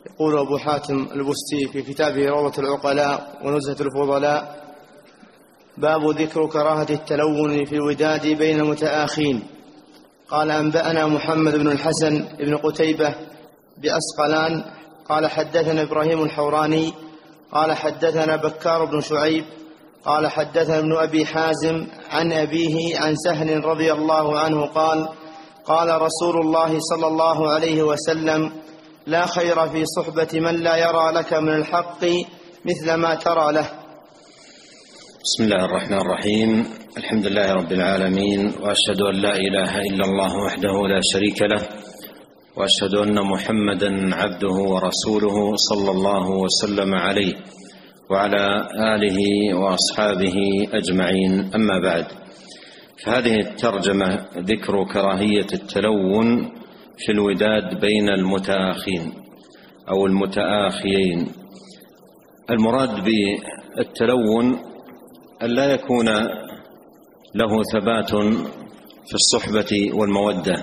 يقول أبو حاتم البستي في كتابه روضة العقلاء ونزهة الفضلاء: باب ذكر كراهة التلون في الوداد بين المتآخين. قال: أنبأنا محمد بن الحسن بن قتيبة بأسقلان قال: حدثنا إبراهيم الحوراني قال: حدثنا بكار بن شعيب قال: حدثنا ابن أبي حازم عن أبيه عن سهل رضي الله عنه قال: قال رسول الله صلى الله عليه وسلم: لا خير في صحبة من لا يرى لك من الحق مثل ما ترى له. بسم الله الرحمن الرحيم. الحمد لله رب العالمين، وأشهد أن لا إله إلا الله وحده لا شريك له، وأشهد أن محمدا عبده ورسوله صلى الله وسلم عليه وعلى آله وأصحابه أجمعين. أما بعد، فهذه الترجمة ذكر كراهية التلون في الوداد بين المتآخين أو المتآخيين. المراد بالتلون أن لا يكون له ثبات في الصحبة والمودة،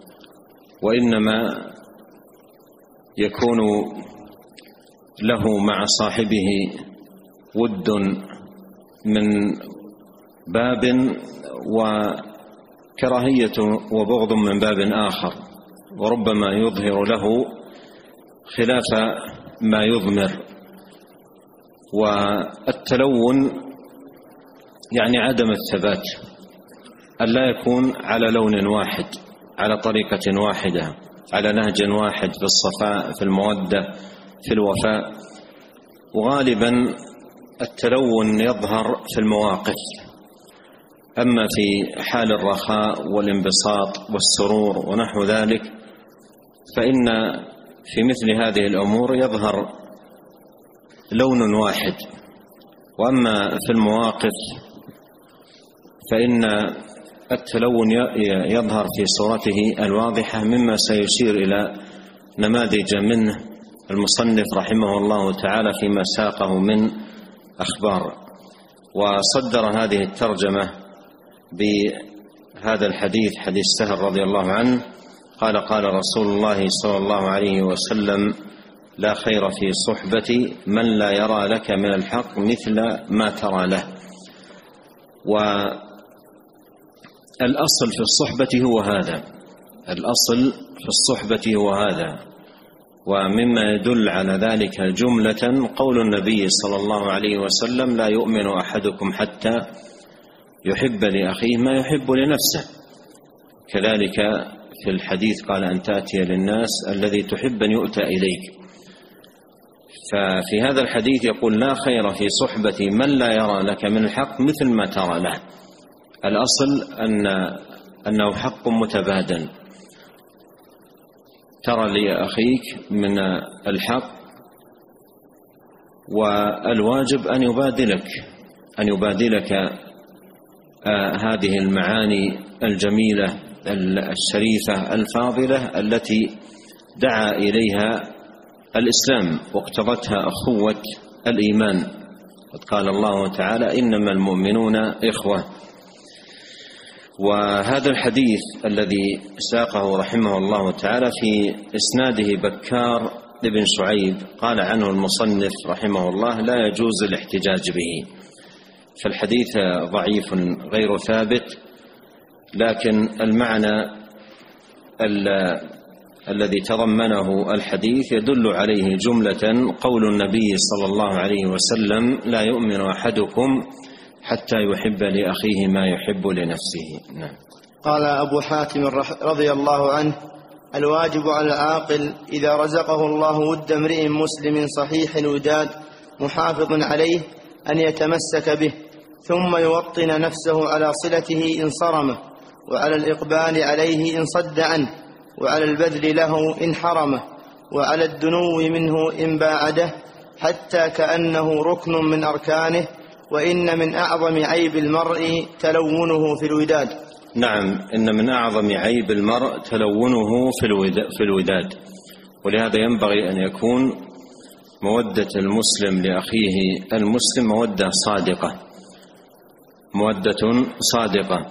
وإنما يكون له مع صاحبه ود من باب، وكراهية وبغض من باب آخر، وربما يظهر له خلاف ما يضمر. والتلون يعني عدم الثبات، أن لا يكون على لون واحد، على طريقة واحدة، على نهج واحد في الصفاء، في المودة، في الوفاء. وغالبا التلون يظهر في المواقف، أما في حال الرخاء والانبساط والسرور ونحو ذلك فإن في مثل هذه الأمور يظهر لون واحد. وأما في المواقف فإن التلون يظهر في صورته الواضحة، مما سيشير إلى نماذج منه المصنف رحمه الله تعالى فيما ساقه من أخبار. وصدر هذه الترجمة بهذا الحديث، حديث سهل رضي الله عنه قال: قال رسول الله صلى الله عليه وسلم: لا خير في صحبة من لا يرى لك من الحق مثل ما ترى له. والأصل في الصحبة هو هذا، الأصل في الصحبة هو هذا. ومما يدل على ذلك جملة قول النبي صلى الله عليه وسلم: لا يؤمن أحدكم حتى يحب لأخيه ما يحب لنفسه. كذلك في الحديث قال: أن تأتي للناس الذي تحب أن يؤتى إليك. ففي هذا الحديث يقول: لا خير في صحبة من لا يرى لك من الحق مثل ما ترى له. الأصل أنه حق متبادل، ترى لأخيك من الحق، والواجب أن يبادلك هذه المعاني الجميلة الشريفة الفاضلة التي دعا إليها الإسلام واقتضتها أخوة الإيمان. قد قال الله تعالى: إنما المؤمنون إخوة. وهذا الحديث الذي ساقه رحمه الله تعالى في إسناده بكار بن شعيب قال عنه المصنف رحمه الله: لا يجوز الاحتجاج به. فالحديث ضعيف غير ثابت، لكن المعنى الذي تضمنه الحديث يدل عليه جملة قول النبي صلى الله عليه وسلم: لا يؤمن أحدكم حتى يحب لأخيه ما يحب لنفسه. نعم. قال أبو حاتم رضي الله عنه: الواجب على العاقل إذا رزقه الله ود امرئ مسلم صحيح الوداد محافظ عليه أن يتمسك به، ثم يوطن نفسه على صلته إن صرمه، وعلى الإقبال عليه إن صد عنه، وعلى البذل له إن حرمه، وعلى الدنو منه إن باعده، حتى كأنه ركن من أركانه. وإن من أعظم عيب المرء تلونه في الوداد. نعم، إن من أعظم عيب المرء تلونه في الوداد. ولهذا ينبغي أن يكون مودة المسلم لأخيه المسلم مودة صادقة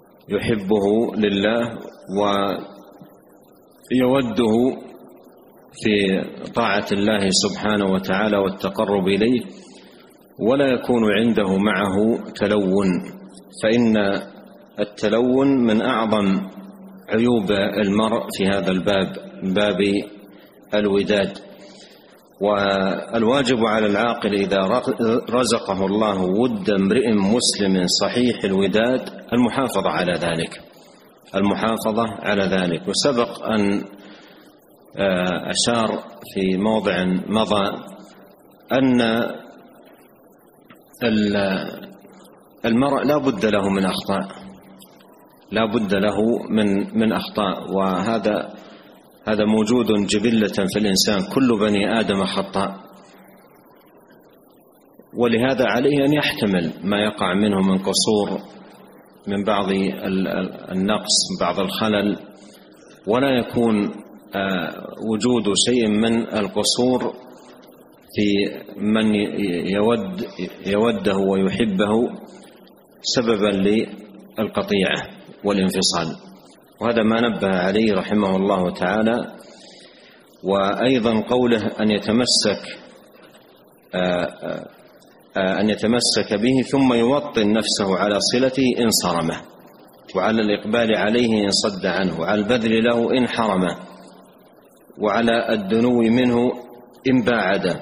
يحبه لله ويوده في طاعة الله سبحانه وتعالى والتقرب إليه، ولا يكون عنده معه تلون، فإن التلون من أعظم عيوب المرء في هذا الباب، باب الوداد. والواجب على العاقل إذا رزقه الله ود امرئ مسلم صحيح الوداد المحافظة على ذلك. وسبق أن أشار في موضع مضى أن المرء لا بد له من أخطاء، وهذا موجود جبلة في الإنسان، كل بني آدم خطاء، ولهذا عليه أن يحتمل ما يقع منه من قصور، من بعض النقص، بعض الخلل، ولا يكون وجود شيء من القصور في من يوده ويحبه سببا للقطيعة والانفصال، وهذا ما نبه عليه رحمه الله تعالى. وأيضا قوله أن يتمسك به ثم يوطن نفسه على صلته إن صرمه، وعلى الإقبال عليه إن صد عنه، وعلى البذل له إن حرمه، وعلى الدنو منه إن باعده.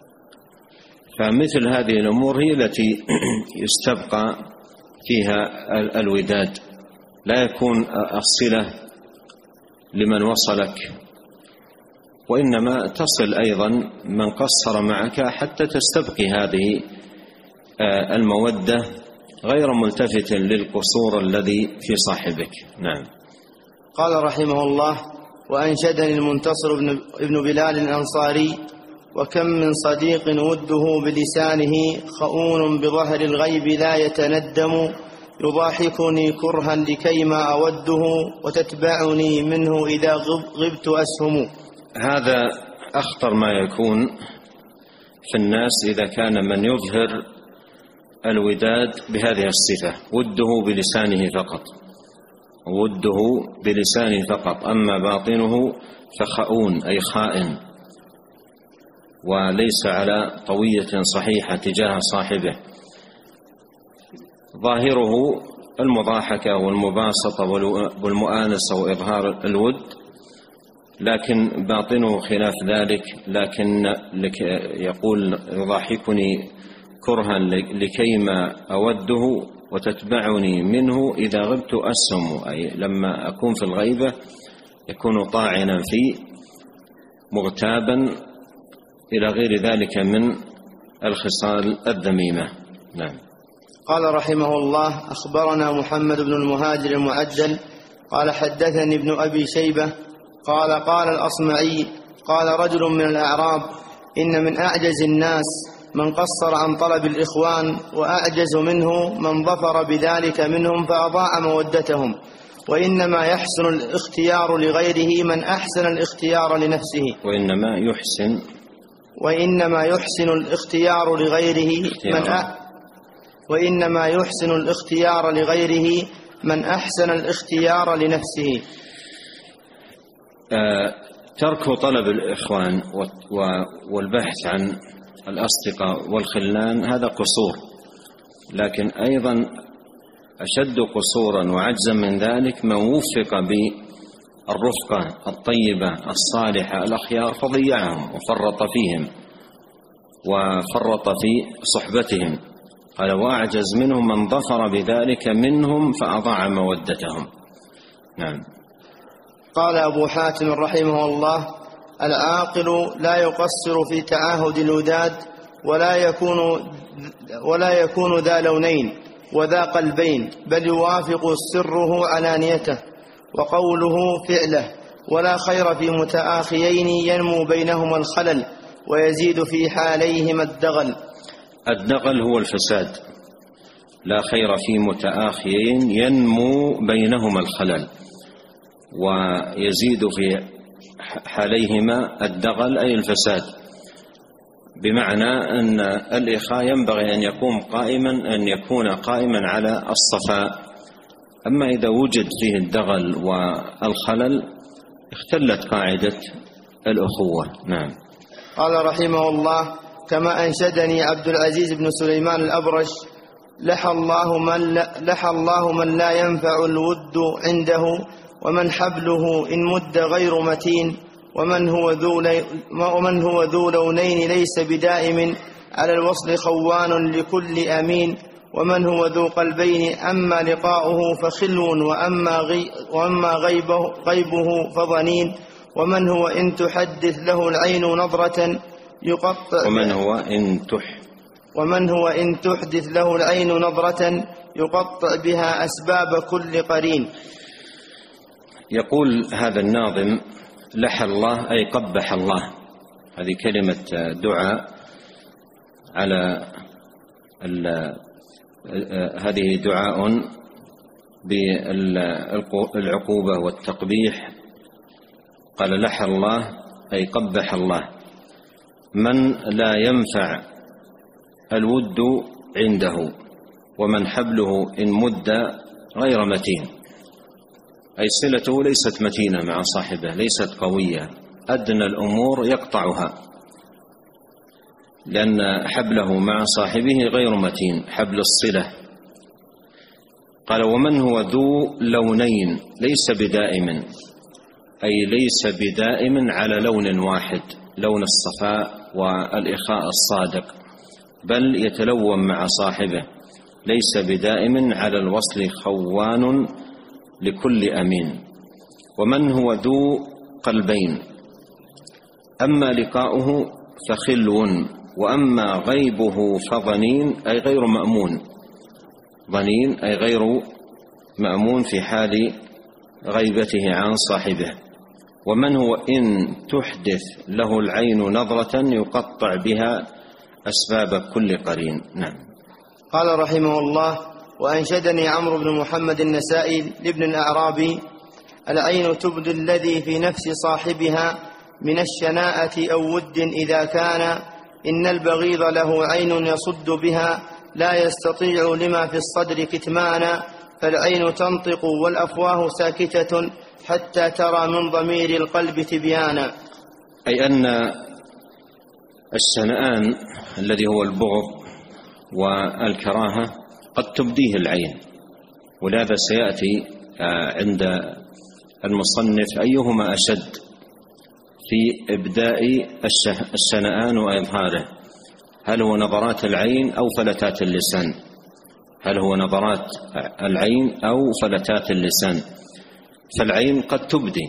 فمثل هذه الأمور هي التي يستبقى فيها الوداد، لا يكون الصلة لمن وصلك، وإنما تصل أيضا من قصر معك حتى تستبقي هذه المودة، غير ملتفت للقصور الذي في صاحبك. نعم. قال رحمه الله: وأنشدني المنتصر ابن بلال الأنصاري: وكم من صديق وده بلسانه خؤون بظهر الغيب لا يتندم، يضاحكني كرها لكيما أوده وتتبعني منه إذا غبت أسهم. هذا أخطر ما يكون في الناس إذا كان من يظهر الوداد بهذه الصفة، وده بلسانه فقط، أما باطنه فخؤون أي خائن، وليس على طوية صحيحة تجاه صاحبه، ظاهره المضاحكة والمباسطة والمؤانسة وإظهار الود، لكن باطنه خلاف ذلك. لكن يقول: يضاحكني كرها لكيما أوده وتتبعني منه إذا غبت أسهم، أي لما أكون في الغيبة يكون طاعنا فيه مغتابا إلى غير ذلك من الخصال الذميمة. نعم. قال رحمه الله: أخبرنا محمد بن المهاجر المعدل قال حدثني ابن أبي شيبة قال: قال الأصمعي: قال رجل من الأعراب: إن من أعجز الناس من قصر عن طلب الإخوان، وأعجز منه من ظفر بذلك منهم فأضاع مودتهم، وإنما يحسن الاختيار لغيره من أحسن الاختيار لنفسه، وإنما يحسن الاختيار لغيره من أحسن الاختيار لنفسه. ترك طلب الإخوان والبحث عن الأصدقاء والخلان هذا قصور، لكن أيضا أشد قصورا وعجزا من ذلك من وفق بالرفقة الطيبة الصالحة الأخيار فضيعهم وفرط فيهم وفرط في صحبتهم. قال: وأعجز منهم من ظفر بذلك منهم فأضاع مودتهم. نعم. قال أبو حاتم رحمه الله: العاقل لا يقصر في تعاهد الوداد، ولا يكون ذا لونين وذا قلبين، بل يوافق سره علانيته وقوله فعله، ولا خير في متآخيين ينمو بينهما الخلل ويزيد في حاليهما الدغل. الدغل هو الفساد. لا خير في متآخيين ينمو بينهما الخلل ويزيد في حاليهما الدغل أي الفساد، بمعنى أن الإخاء ينبغي أن يكون قائما على الصفاء، أما إذا وجد فيه الدغل والخلل اختلت قاعدة الأخوة. نعم. قال رحمه الله: كما أنشدني عبد العزيز بن سليمان الأبرش: لحى الله من لا ينفع الود عنده، ومن حبله إن مد غير متين، ومن هو ذو لونين ليس بدائم، على الوصل خوان لكل أمين، ومن هو ذو قلبين أما لقاؤه فخلو، وأما غيبه فظنين، ومن هو إن تحدث له العين نظرة يقطع ومن هو إن تحدث له العين نظرة يقطع بها أسباب كل قرين. يقول هذا الناظم: لحى الله أي قبح الله. هذه كلمة دعاء على هذه دعاء بالعقوبة والتقبيح. قال: لحى الله أي قبح الله من لا ينفع الود عنده، ومن حبله إن مد غير متين، أي صلته ليست متينة مع صاحبه، ليست قوية، أدنى الأمور يقطعها، لأن حبله مع صاحبه غير متين، حبل الصلة. قال: ومن هو ذو لونين ليس بدائم، أي ليس بدائم على لون واحد، لون الصفاء والإخاء الصادق، بل يتلون مع صاحبه، ليس بدائم على الوصل خوان لكل أمين. ومن هو ذو قلبين أما لقاؤه فخلو، وأما غيبه فظنين، أي غير مأمون. ظنين أي غير مأمون في حال غيبته عن صاحبه. ومن هو إن تحدث له العين نظرة يقطع بها أسباب كل قرين. نعم. قال رحمه الله: وأنشدني عمرو بن محمد النسائي لابن الأعرابي: العين تبدي الذي في نفس صاحبها من الشناءة أو ود إذا كان، إن البغيض له عين يصد بها، لا يستطيع لما في الصدر كتمانا، فالعين تنطق والأفواه ساكتة، حتى ترى من ضمير القلب تبيانا. أي أن الشنآن الذي هو البغض والكراهة قد تبديه العين، ولهذا سيأتي عند المصنف أيهما أشد في إبداء الشنآن وإظهاره، هل هو نظرات العين أو فلتات اللسان؟ هل هو نظرات العين أو فلتات اللسان؟ فالعين قد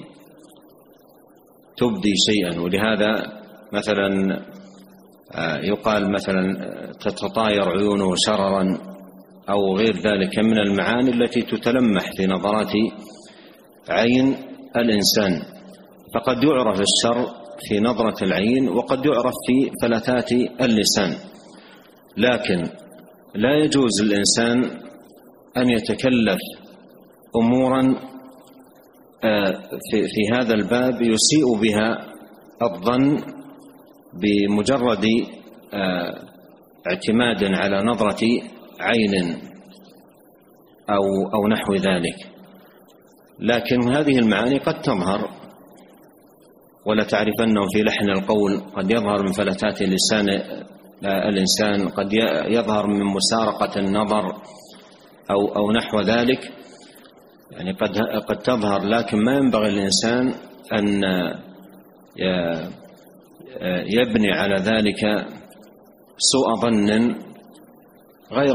تبدي شيئا، ولهذا مثلا يقال مثلا تتطاير عيونه شررا أو غير ذلك من المعاني التي تتلمح في نظرات عين الإنسان. فقد يعرف الشر في نظرة العين، وقد يعرف في فلتات اللسان، لكن لا يجوز للإنسان أن يتكلف أمورا في هذا الباب يسيء بها الظن بمجرد اعتماد على نظرة عين أو نحو ذلك. لكن هذه المعاني قد تظهر، ولا تعرفنه في لحن القول، قد يظهر من فلتات لسان الإنسان، قد يظهر من مسارقة النظر أو نحو ذلك، يعني قد تظهر. لكن ما ينبغي الإنسان أن يبني على ذلك سوء ظن غير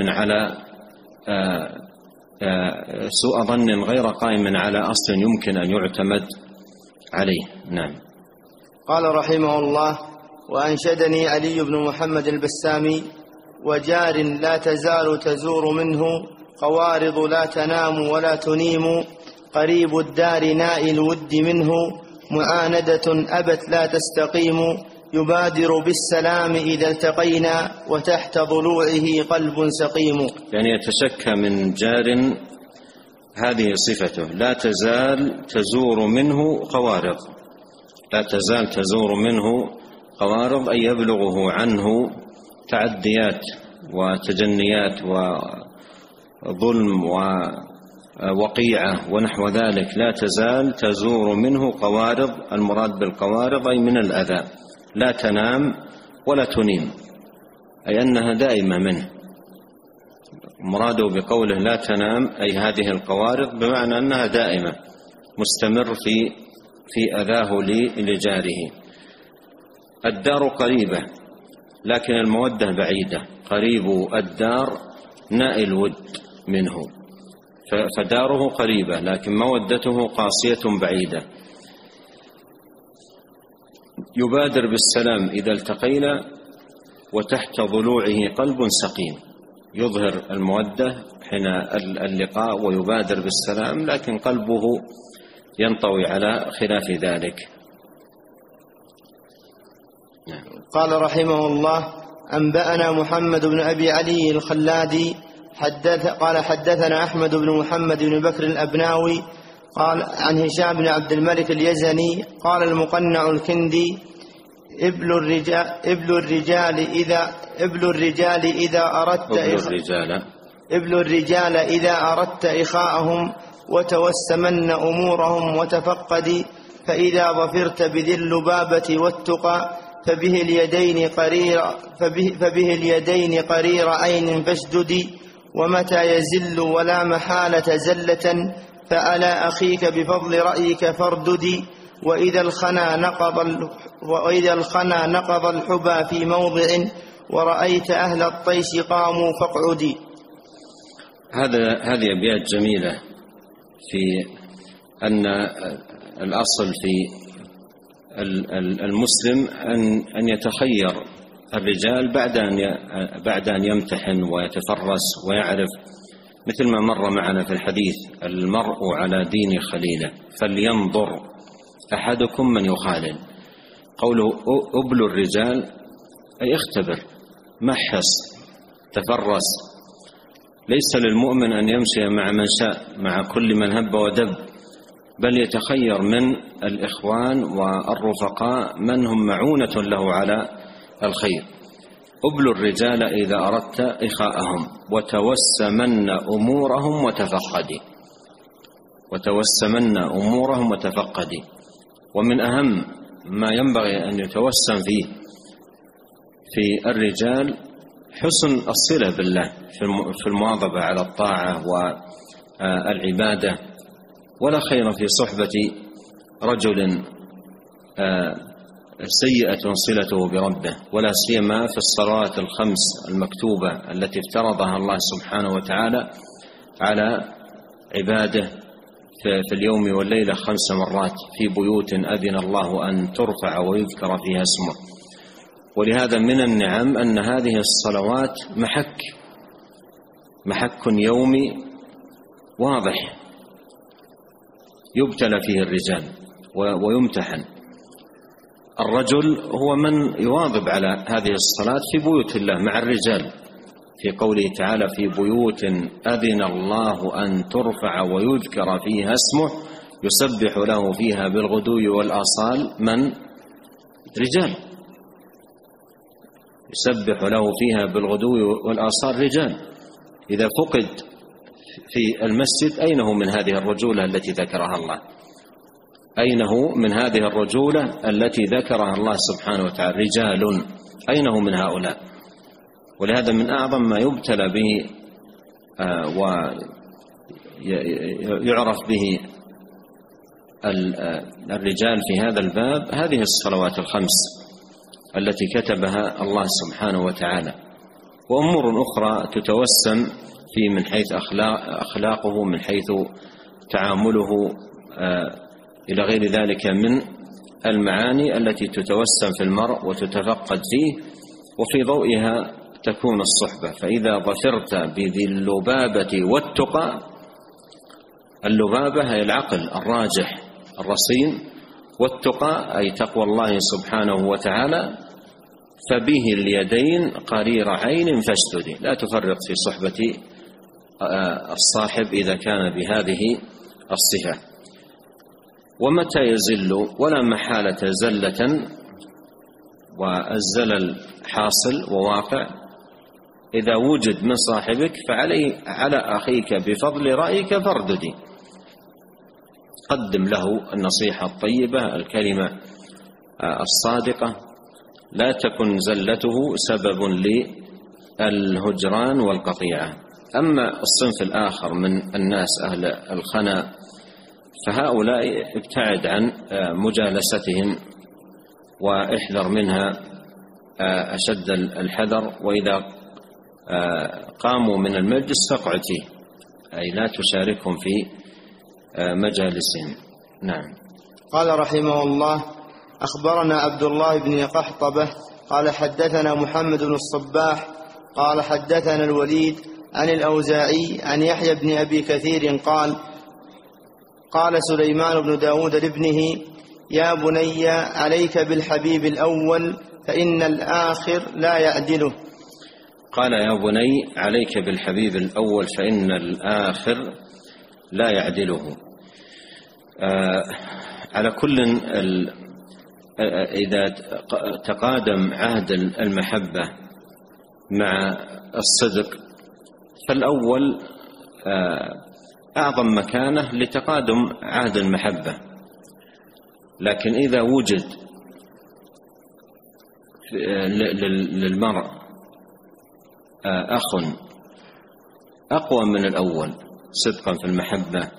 قائم على أصل يمكن أن يعتمد عليه. نعم. قال رحمه الله: وأنشدني علي بن محمد البسامي: وجار لا تزال تزور منه، قوارض لا تنام ولا تنيم، قريب الدار نائي الود منه، معاندة أبت لا تستقيم، يبادر بالسلام إذا التقينا، وتحت ضلوعه قلب سقيم. يعني يتشكى من جار، هذه صفته، لا تزال تزور منه قوارض، لا تزال تزور منه قوارض، أي يبلغه عنه تعديات وتجنيات وظلم وقيعة ونحو ذلك لا تزال تزور منه قوارض. المراد بالقوارض أي من الأذى، لا تنام ولا تنيم، أي أنها دائمة منه. مراده بقوله لا تنام أي هذه القوارض بمعنى أنها دائمة، مستمر في أذاه لجاره. الدار قريبة لكن المودة بعيدة، قريب الدار نائل الود منه، فداره قريبة لكن مودته قاسية بعيدة. يبادر بالسلام إذا التقينا وتحت ضلوعه قلب سقيم، يظهر المودة حين اللقاء ويبادر بالسلام لكن قلبه ينطوي على خلاف ذلك. قال رحمه الله: أنبأنا محمد بن أبي علي الخلادي قال حدثنا أحمد بن محمد بن بكر الأبناوي قال عن هشام بن عبد الملك اليزني قال المقنع الكندي: ابل الرجال إذا أردت إخاءهم وتوسمن أمورهم وتفقدي، فإذا ظفرت بذي اللبابة والتقى فبه اليدين قرير عين فاشددي، ومتى يزل ولا محالة زلة فألا أخيك بفضل رأيك فارددي، وإذا الخنا نقض الحبى في موضع ورأيت أهل الطيش قاموا فاقعدي. هذه أبيات جميلة في أن الأصل في المسلم أن يتخير الرجال بعد أن يمتحن ويتفرس ويعرف، مثل ما مر معنا في الحديث: المرء على دين خليله فلينظر أحدكم من يخالل. قوله أبل الرجال أي اختبر، محص، تفرس. ليس للمؤمن أن يمشي مع من شاء، مع كل من هب ودب، بل يتخير من الإخوان والرفقاء من هم معونة له على الخير. أبل الرجال إذا أردت إخاءهم وتوسمن أمورهم وتفقدي. ومن أهم ما ينبغي أن يتوسم فيه في الرجال حسن الصلة بالله في المواظبة على الطاعة والعبادة. ولا خير في صحبة رجل سيئة صلته بربه، ولا سيما في الصلوات الخمس المكتوبة التي افترضها الله سبحانه وتعالى على عباده في اليوم والليلة 5 مرات في بيوت أذن الله أن ترفع ويذكر فيها اسمه. ولهذا من النعم أن هذه الصلوات محك يومي واضح يبتلى فيه الرجال ويمتحن. الرجل هو من يواظب على هذه الصلاة في بيوت الله مع الرجال، في قوله تعالى: في بيوت أذن الله أن ترفع ويذكر فيها اسمه يسبح له فيها بالغدو والآصال. من؟ رجال، يسبح له فيها بالغدو والآصال رجال. إذا فقد في المسجد أين هو من هذه الرجولة التي ذكرها الله؟ أين هو من هذه الرجولة التي ذكرها الله سبحانه وتعالى؟ رجال، أين هو من هؤلاء؟ ولهذا من أعظم ما يبتلى به ويعرف به الرجال في هذا الباب هذه الصلوات الخمس التي كتبها الله سبحانه وتعالى، وأمور أخرى تتوسم في من حيث أخلاقه، من حيث تعامله إلى غير ذلك من المعاني التي تتوسم في المرء وتتفقد فيه، وفي ضوئها تكون الصحبة. فإذا ظفرت بذي اللبابة والتقى، اللبابة هي العقل الراجح الرصين، والتقى أي تقوى الله سبحانه وتعالى، فبه اليدين قرير عين فاشددي. لا تفرط في صحبة الصاحب إذا كان بهذه الصفة. ومتى يزل ولا محالة زلة، والزلل حاصل وواقع، إذا وجد من صاحبك على أخيك بفضل رأيك فارددي، قدم له النصيحة الطيبة، الكلمة الصادقة، لا تكن زلته سبب للهجران والقطيعة. أما الصنف الآخر من الناس أهل الخنا فهؤلاء ابتعد عن مجالستهم واحذر منها أشد الحذر، وإذا قاموا من المجلس فاقعد فيه، أي لا تشاركهم في مجالسهم. نعم. قال رحمه الله: أخبرنا عبد الله بن قحطبة قال حدثنا محمد بن الصباح قال حدثنا الوليد عن الأوزاعي عن يحيى بن أبي كثير قال سليمان بن داود لابنه: يا بني عليك بالحبيب الأول فإن الآخر لا يعدله. قال: يا بني عليك بالحبيب الأول فإن الآخر لا يعدله. على كل إذا تقادم عهد المحبة مع الصدق فالأول أعظم مكانة لتقادم عهد المحبة، لكن إذا وجد للمرء أخ أقوى من الأول صدقا في المحبة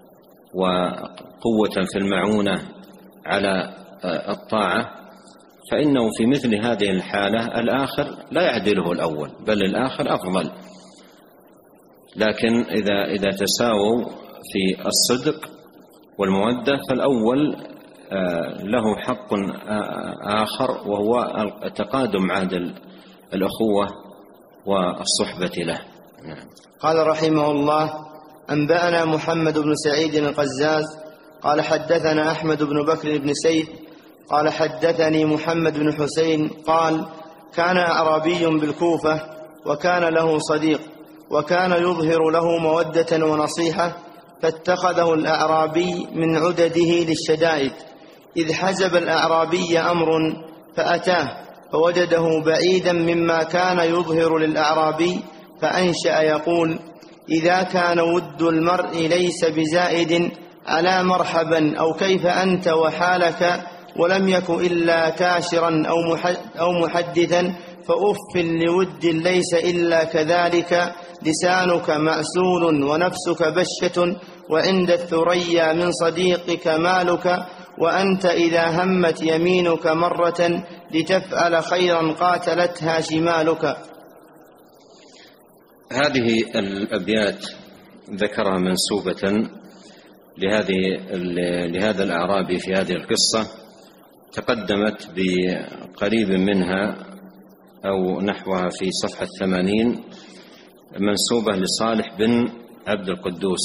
وقوة في المعونة على الطاعة، فإنه في مثل هذه الحالة الآخر لا يعدله الأول، بل الآخر أفضل. لكن إذا تساووا في الصدق والمودة فالأول له حق آخر، وهو تقادم عهد الأخوة والصحبة له. قال رحمه الله: أنبأنا محمد بن سعيد القزاز قال حدثنا أحمد بن بكر بن سيف قال حدثني محمد بن حسين قال: كان أعرابي بالكوفة وكان له صديق وكان يظهر له مودة ونصيحة، فاتخذه الأعرابي من عدده للشدائد، إذ حزب الأعرابي أمر فأتاه فوجده بعيدا مما كان يظهر للأعرابي، فأنشأ يقول: إذا كان ود المرء ليس بزائد على مرحبا أو كيف أنت وحالك، ولم يك إلا كاشرا أو محدثا، فأف لود ليس إلا كذلك، لسانك مأسول ونفسك بشة، وعند الثريا من صديقك مالك، وأنت إذا همت يمينك مرة لتفعل خيرا قاتلتها شمالك. هذه الأبيات ذكرها منسوبة لهذا الأعرابي في هذه القصة، تقدمت بقريب منها أو نحوها في صفحة 80، منسوبة لصالح بن عبد القدوس.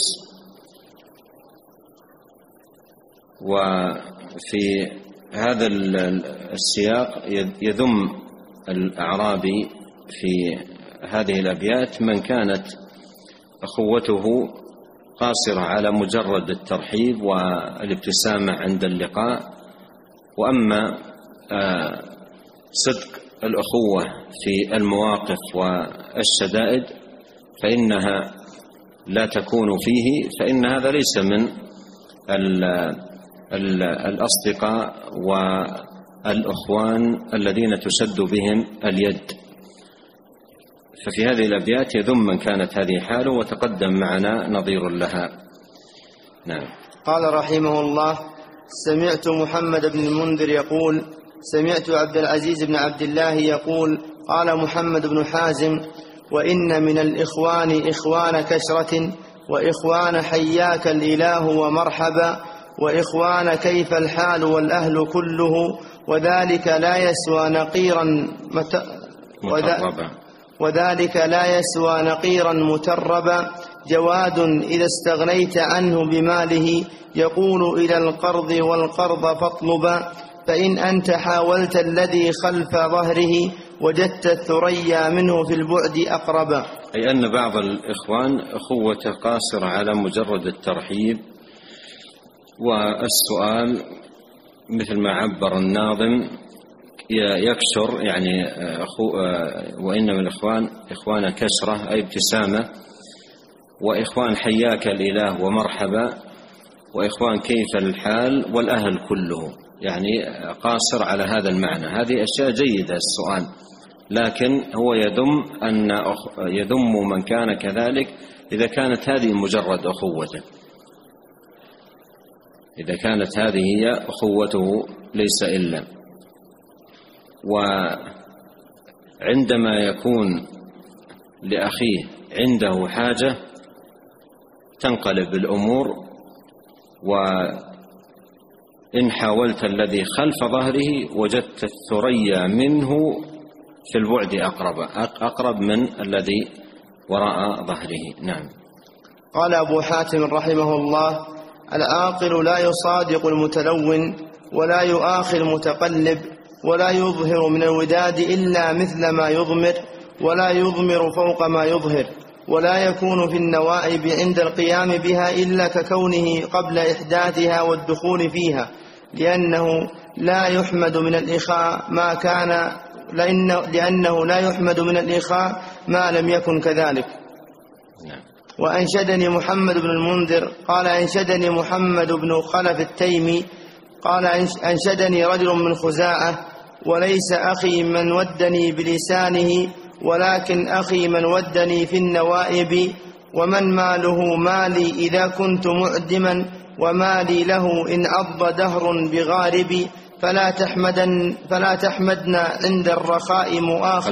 وفي هذا السياق يذم الأعرابي في هذه الأبيات من كانت أخوته قاصرة على مجرد الترحيب والابتسامة عند اللقاء، وأما صدق الأخوة في المواقف والشدائد فإنها لا تكون فيه، فإن هذا ليس من الأصدقاء والأخوان الذين تشد بهم اليد. ففي هذه الأبيات يذم من كانت هذه حاله، وتقدم معنا نظير لها. نعم. قال رحمه الله: سمعت محمد بن المنذر يقول: سمعت عبد العزيز بن عبد الله يقول: قال محمد بن حازم: وإن من الإخوان إخوان كشرة، وإخوان حياك الإله ومرحبا، وإخوان كيف الحال والأهل كله، وذلك لا يسوى نقيرا متربا، جواد إذا استغنيت عنه بماله، يقول إلى القرض والقرض فاطلبا، فإن أنت حاولت الذي خلف ظهره، وجدت الثريا منه في البعد أقربا. أي أن بعض الإخوان أخوة قاصرة على مجرد الترحيب والسؤال، مثل ما عبر الناظم: يكسر يعني وإنما الإخوان إخوان كسرة أي ابتسامة، وإخوان حياك الإله ومرحبا، وإخوان كيف الحال، والأهل كله، يعني قاصر على هذا المعنى. هذه أشياء جيدة السؤال، لكن هو يذم من كان كذلك إذا كانت هذه مجرد أخوته، إذا كانت هذه هي أخوته ليس إلا. وعندما يكون لأخيه عنده حاجة تنقلب الأمور، وإن حاولت الذي خلف ظهره وجدت الثريا منه في البعد أقرب من الذي وراء ظهره. نعم. قال أبو حاتم رحمه الله: العاقل لا يصادق المتلون ولا يؤاخي المتقلب، ولا يظهر من الوداد إلا مثل ما يضمر، ولا يضمر فوق ما يظهر، ولا يكون في النوائب عند القيام بها إلا ككونه قبل إحداثها والدخول فيها، لأنه لا يحمد من الإخاء ما لم يكن كذلك. وأنشدني محمد بن المنذر قال: أنشدني محمد بن خلف التيمي قال: أنشدني رجل من خزاعة: وليس أخي من ودني بلسانه، ولكن أخي من ودني في النوائب، ومن ماله مالي إذا كنت معدما، ومالي له إن عض دهر بغارب، فلا تحمدن عند الرخاء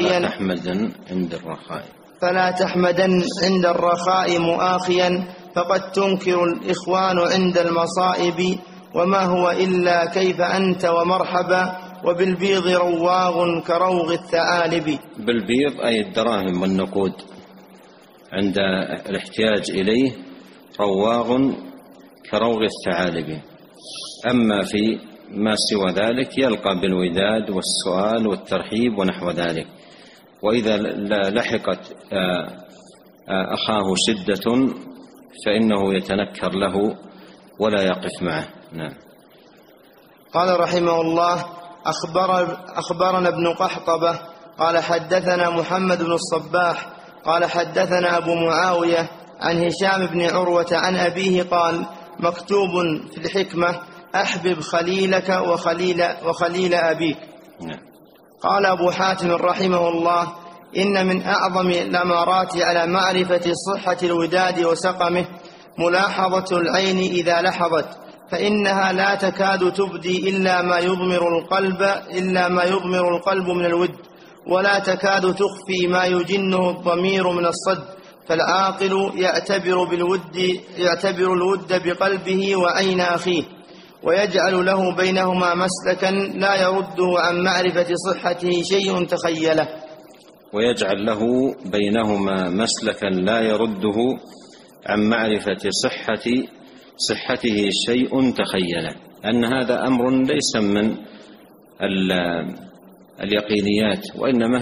مؤاخيا، فقد تنكر الإخوان عند المصائب، وما هو إلا كيف أنت ومرحبا، وبالبيض رواغ كروغ الثعالب. بالبيض أي الدراهم والنقود، عند الاحتياج إليه رواغ كروغ الثعالب. أما في ما سوى ذلك يلقى بالوداد والسؤال والترحيب ونحو ذلك. وإذا لحقت أخاه شدة فإنه يتنكر له ولا يقف معه. نعم. قال رحمه الله: أخبرنا ابن قحطبة قال حدثنا محمد بن الصباح قال حدثنا أبو معاوية عن هشام بن عروة عن أبيه قال: مكتوب في الحكمة: أحبب خليلك وخليل أبيك. قال أبو حاتم رحمه الله: إن من أعظم الأمارات على معرفة صحة الوداد وسقمه ملاحظة العين إذا لحظت، فإنها لا تكاد تبدي إلا ما يضمر القلب من الود، ولا تكاد تخفي ما يجنه الضمير من الصد. فالعاقل يعتبر الود بقلبه وعين أخيه، ويجعل له بينهما مسلكا لا يرده عن معرفة صحته شيء تخيله. ويجعل له بينهما مسلكا لا يرده عن معرفة صحته شيء تخيله، أن هذا أمر ليس من اليقينيات، وإنما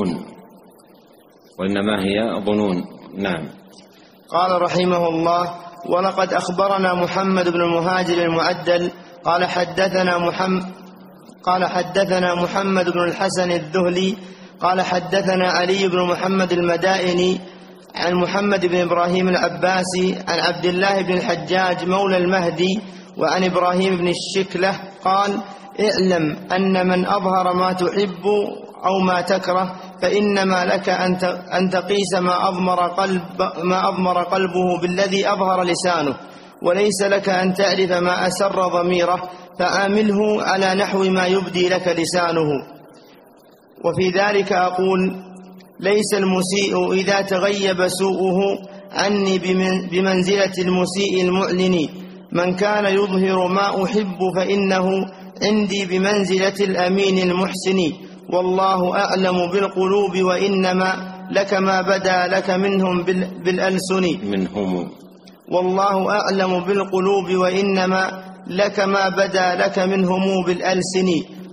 هي ظنون. نعم. قال رحمه الله: ولقد أخبرنا محمد بن المهاجر المعدل قال حدثنا محمد بن الحسن الذهلي قال حدثنا علي بن محمد المدائني عن محمد بن إبراهيم العباسي عن عبد الله بن الحجاج مولى المهدي وعن إبراهيم بن الشكلة قال: اعلم أن من أظهر ما تحب أو ما تكره فإنما لك أن تقيس ما أضمر قلبه بالذي أظهر لسانه، وليس لك أن تعرف ما أسر ضميره، فعامله على نحو ما يبدي لك لسانه. وفي ذلك أقول: ليس المسيء إذا تغيب سوءه عني بمنزلة المسيء المعلن، من كان يظهر ما أحب فإنه عندي بمنزلة الأمين المحسن، والله أعلم بالقلوب وإنما لك ما بدا لك منهم بالألسن. والله أعلم بالقلوب وإنما لك ما بدا لك منهم بالألسن،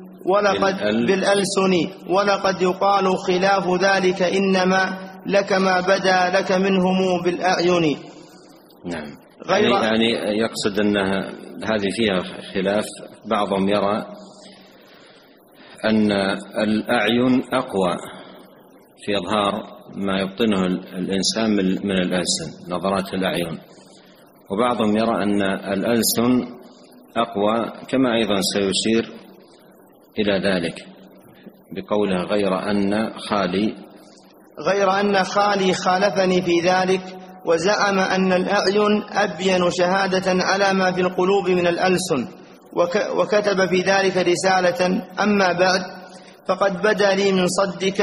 ولقد يقال خلاف ذلك إنما لك ما بدا لك منهم بالأعين. نعم. يعني يقصد أن هذه فيها خلاف، بعضهم يرى أن الأعين أقوى في إظهار ما يبطنه الإنسان من الألسن، نظرات الأعين، وبعضهم يرى أن الألسن أقوى، كما أيضا سيشير إلى ذلك بقوله غير أن خالي خالفني في ذلك، وزعم أن الأعين أبين شهادة على ما في القلوب من الألسن، وكتب في ذلك رسالة. أما بعد، فقد بدا لي من صدك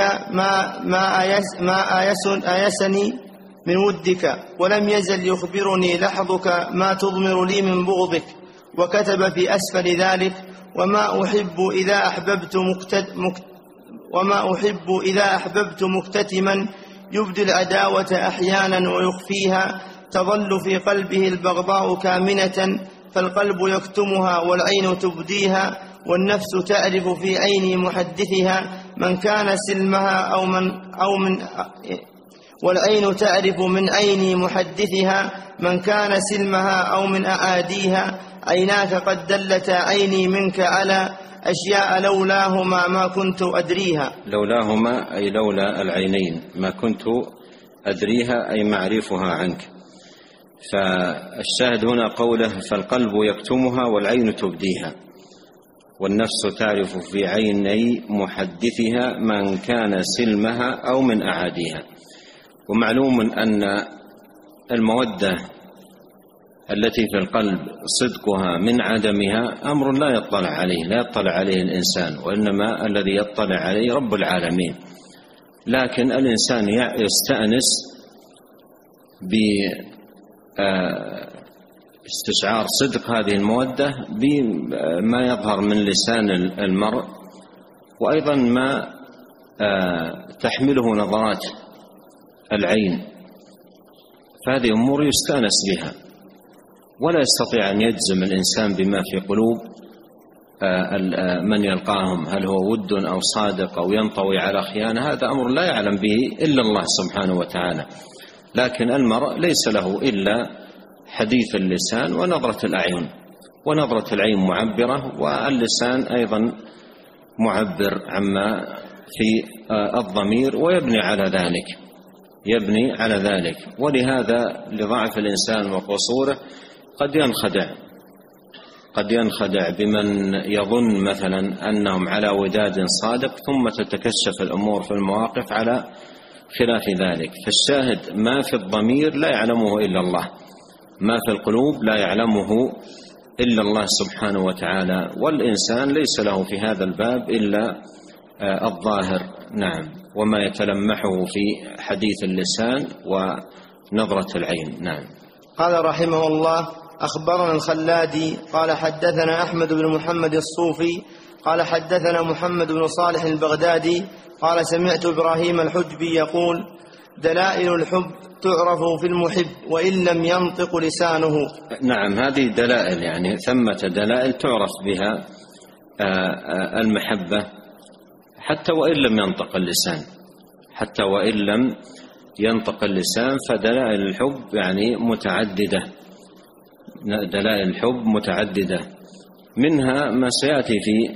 ما آيسني من ودك، ولم يزل يخبرني لحظك ما تضمر لي من بغضك. وكتب في أسفل ذلك: وما أحب إذا أحببت مكتتما يبدي العداوة أحيانا ويخفيها، تظل في قلبه البغضاء كامنة، فالقلب يكتمها والعين تبديها، والنفس تعرف في عين محدثها من كان سلمها والعين تعرف من عين محدثها من كان سلمها أو من أعاديها. عيناك قد دلتا عيني منك على أشياء لولاهما ما كنت أدريها. لولاهما أي لولا العينين ما كنت أدريها، أي معرفها عنك. فالشاهد هنا قوله: فالقلب يكتمها والعين تبديها، والنفس تعرف في عيني محدثها من كان سلمها أو من أعاديها. ومعلوم أن المودة التي في القلب صدقها من عدمها أمر لا يطلع عليه الإنسان، وإنما الذي يطلع عليه رب العالمين. لكن الإنسان يستأنس باستشعار صدق هذه المودة بما يظهر من لسان المرء، وأيضا ما تحمله نظرات العين، فهذه أمور يستأنس بها. ولا يستطيع أن يجزم الإنسان بما في قلوب من يلقاهم، هل هو ود أو صادق أو ينطوي على خيانة، هذا أمر لا يعلم به إلا الله سبحانه وتعالى. لكن المرء ليس له إلا حديث اللسان ونظرة الأعين، ونظرة العين معبرة، واللسان أيضا معبر عما في الضمير، ويبني على ذلك. ولهذا لضعف الإنسان وقصوره قد ينخدع بمن يظن مثلا أنهم على وداد صادق، ثم تتكشف الأمور في المواقف على خلاف ذلك. فالشاهد ما في الضمير لا يعلمه إلا الله، ما في القلوب لا يعلمه إلا الله سبحانه وتعالى، والإنسان ليس له في هذا الباب إلا الظاهر، نعم، وما يتلمحه في حديث اللسان ونظرة العين. نعم. قال رحمه الله: أخبرنا الخلادي قال حدثنا أحمد بن محمد الصوفي قال حدثنا محمد بن صالح البغدادي قال سمعت إبراهيم الحجبي يقول: دلائل الحب تعرف في المحب وإن لم ينطق لسانه. نعم، هذه دلائل، يعني ثمة دلائل تعرف بها المحبة حتى وإن لم ينطق اللسان، فدلائل الحب يعني متعددة، دلائل الحب متعددة، منها ما سيأتي في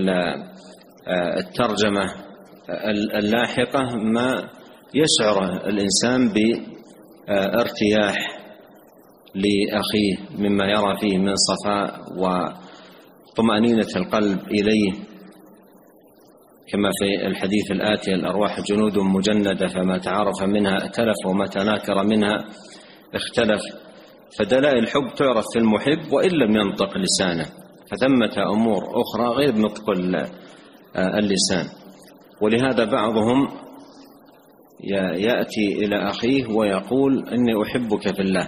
الترجمة اللاحقة ما يشعر الإنسان بارتياح لأخيه مما يرى فيه من صفاء وطمأنينة القلب إليه، كما في الحديث الآتي: الأرواح جنود مجندة فما تعارف منها ائتلف وما تناكر منها اختلف. فدلائل الحب تعرف في المحب وإن لم ينطق لسانه، فثمة أمور أخرى غير نطق اللسان. ولهذا بعضهم يأتي إلى أخيه ويقول: إني أحبك في الله،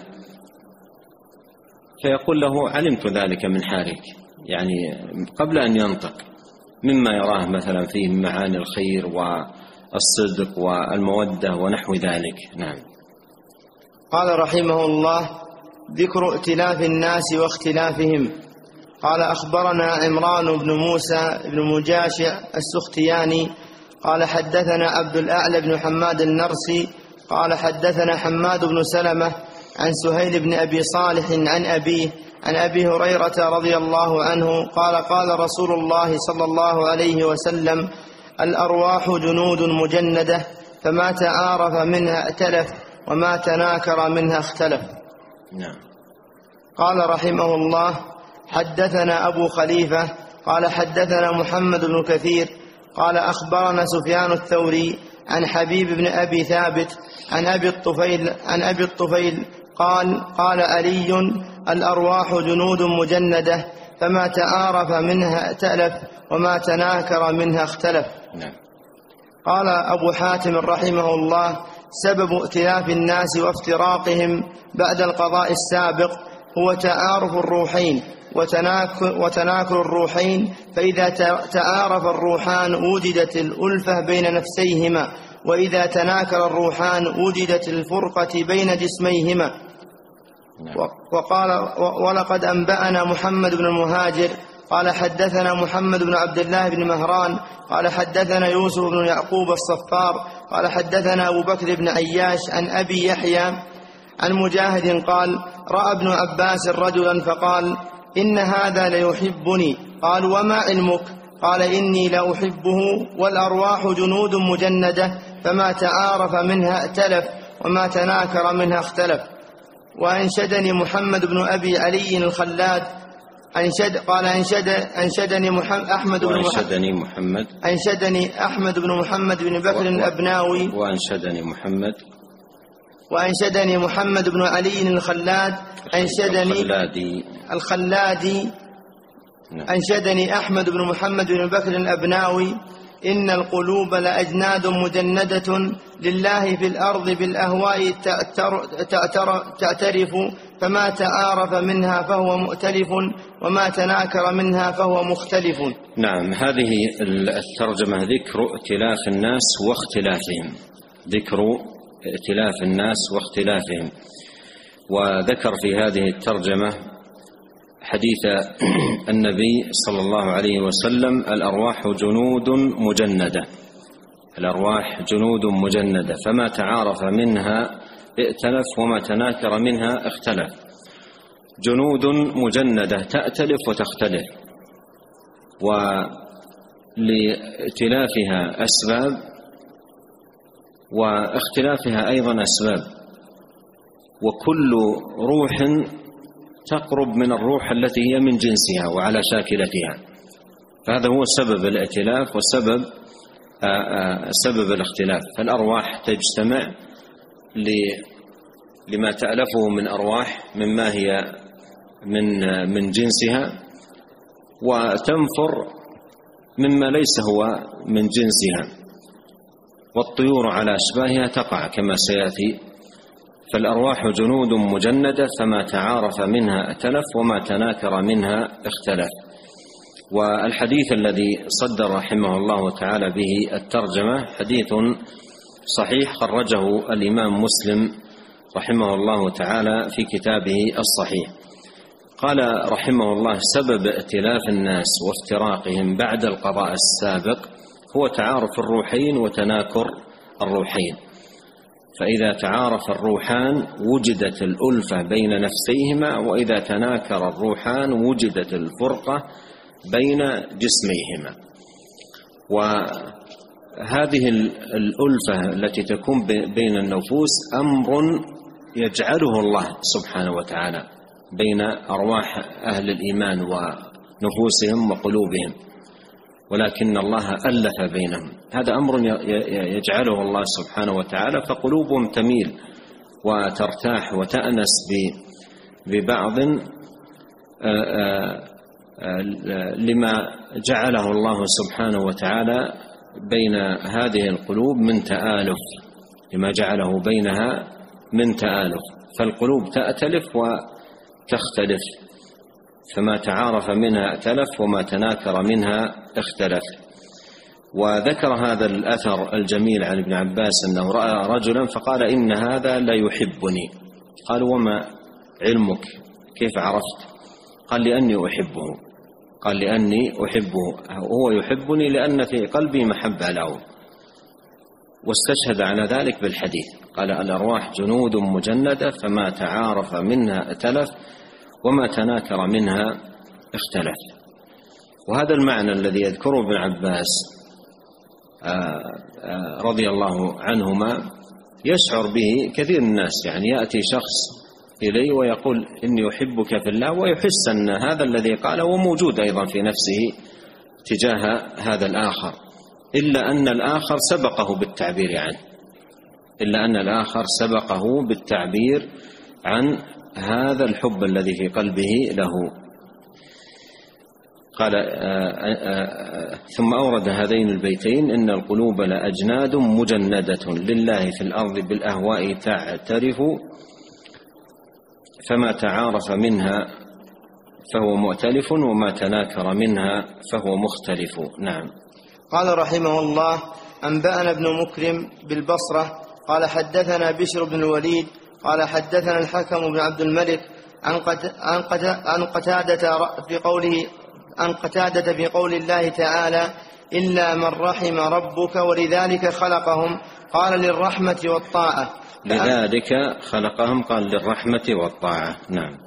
فيقول له: علمت ذلك من حالك، يعني قبل أن ينطق، مما يراه مثلا فيه معاني الخير والصدق والمودة ونحو ذلك. نعم. قال رحمه الله: ذكر ائتلاف الناس واختلافهم. قال أخبرنا عمران بن موسى بن مجاشع السختياني قال حدثنا عبد الأعلى بن حماد النرسي قال حدثنا حماد بن سلمة عن سهيل بن أبي صالح عن أبيه عن أبي هريرة رضي الله عنه قال قال رسول الله صلى الله عليه وسلم: الأرواح جنود مجندة، فما تعارف منها ائتلف، وما تناكر منها اختلف. نعم. قال رحمه الله: حدثنا أبو خليفة قال حدثنا محمد بن كثير قال أخبرنا سفيان الثوري عن حبيب بن أبي ثابت عن أبي الطفيل قال علي: الأرواح جنود مجندة، فما تعارف منها ائتلف، وما تناكر منها اختلف. قال أبو حاتم رحمه الله: سبب ائتلاف الناس وافتراقهم بعد القضاء السابق هو تعارف الروحين وتناكر الروحين، فإذا تعارف الروحان وجدت الألفة بين نفسيهما، وإذا تناكر الروحان وجدت الفرقة بين جسميهما. وقال: ولقد أنبأنا محمد بن المهاجر قال حدثنا محمد بن عبد الله بن مهران قال حدثنا يوسف بن يعقوب الصفار قال حدثنا أبو بكر بن عياش عن أبي يحيى عن مجاهد قال: رأى ابن عباس رجلا فقال: إن هذا ليحبني. قال: وما علمك؟ قال: إني لأحبه، والأرواح جنود مجندة، فما تعارف منها ائتلف، وما تناكر منها اختلف. وأنشدني محمد بن أبي علي الخلاد أنشدني أحمد بن محمد بن بكر الأبناوي وأنشدني محمد بن علي الخلاد الخلادي أنشدني أحمد بن محمد بن بكر الأبناوي: إن القلوب لأجناد مجندة لله في الأرض بالأهواء تعترف، فما تعارف منها فهو مؤتلف، وما تناكر منها فهو مختلف. نعم. هذه الترجمة ذكر ائتلاف الناس واختلافهم، ذكر ائتلاف الناس واختلافهم. وذكر في هذه الترجمة حديث النبي صلى الله عليه وسلم: الأرواح جنود مجندة، الأرواح جنود مجندة، فما تعارف منها ائتلف، وما تناكر منها اختلف. جنود مجندة تأتلف وتختلف، ولائتلافها أسباب، واختلافها أيضا أسباب، وكل روح تقرب من الروح التي هي من جنسها وعلى شاكلتها، فهذا هو سبب الائتلاف وسبب سبب الاختلاف. فالأرواح تجتمع لما تألفه من أرواح مما هي من جنسها، وتنفر مما ليس هو من جنسها، والطيور على أشباهها تقع كما سيأتي. فالأرواح جنود مجندة، فما تعارف منها ائتلف، وما تناكر منها اختلف. والحديث الذي صدر رحمه الله تعالى به الترجمة حديث صحيح، خرجه الإمام مسلم رحمه الله تعالى في كتابه الصحيح. قال رحمه الله: سبب ائتلاف الناس وافتراقهم بعد القضاء السابق هو تعارف الروحين وتناكر الروحين، فإذا تعارف الروحان وجدت الألفة بين نفسيهما، وإذا تناكر الروحان وجدت الفرقة بين جسميهما. وهذه الألفة التي تكون بين النفوس أمر يجعله الله سبحانه وتعالى بين أرواح أهل الإيمان ونفوسهم وقلوبهم، ولكن الله ألف بينهم. هذا أمر يجعله الله سبحانه وتعالى، فقلوبهم تميل وترتاح وتأنس ببعض لما جعله الله سبحانه وتعالى بين هذه القلوب من تآلف، لما جعله بينها من تآلف. فالقلوب تأتلف وتختلف، فما تعارف منها ائتلف، وما تناكر منها اختلف. وذكر هذا الأثر الجميل عن ابن عباس أنه رأى رجلا فقال: إن هذا لا يحبني. قال: وما علمك؟ كيف عرفت؟ قال: لأني أحبه. قال: لأني أحبه، هو يحبني لأن في قلبي محبة له. واستشهد على ذلك بالحديث، قال: الأرواح جنود مجندة، فما تعارف منها ائتلف، وما تناكر منها اختلف. وهذا المعنى الذي يذكره ابن عباس رضي الله عنهما يشعر به كثير من الناس، يعني يأتي شخص إليه ويقول إني أحبك في الله، ويحس أن هذا الذي قاله موجود أيضا في نفسه تجاه هذا الآخر، إلا أن الآخر سبقه بالتعبير عن هذا الحب الذي في قلبه له. قال ثم أورد هذين البيتين: إن القلوب لأجناد مجندة لله في الأرض بالأهواء تعترف، فما تعارف منها فهو مؤتلف، وما تناكر منها فهو مختلف. نعم. قال رحمه الله: أنبأنا ابن مكرم بالبصرة قال حدثنا بشر بن الوليد قال حدثنا الحكم بن عبد الملك عن قتادة في قول الله تعالى: إلا من رحم ربك ولذلك خلقهم، قال للرحمة والطاعة. لذلك خلقهم قال للرحمة والطاعة. نعم.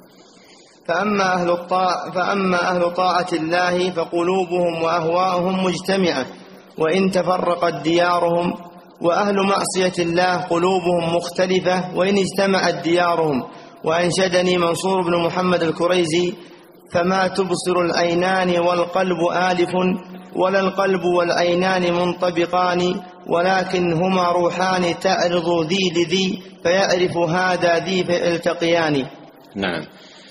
فأما أهل طاعة الله فقلوبهم وأهواؤهم مجتمعة وإن تفرقت ديارهم، وأهل معصية الله قلوبهم مختلفة وإن اجتمعت ديارهم. وأنشدني منصور بن محمد الكريزي: فما تبصر العينان والقلب آلف، ولا القلب والعينان منطبقان، ولكن هما روحان تعرض ذي لذي، فيعرف هذا ذي فيلتقيان. نعم.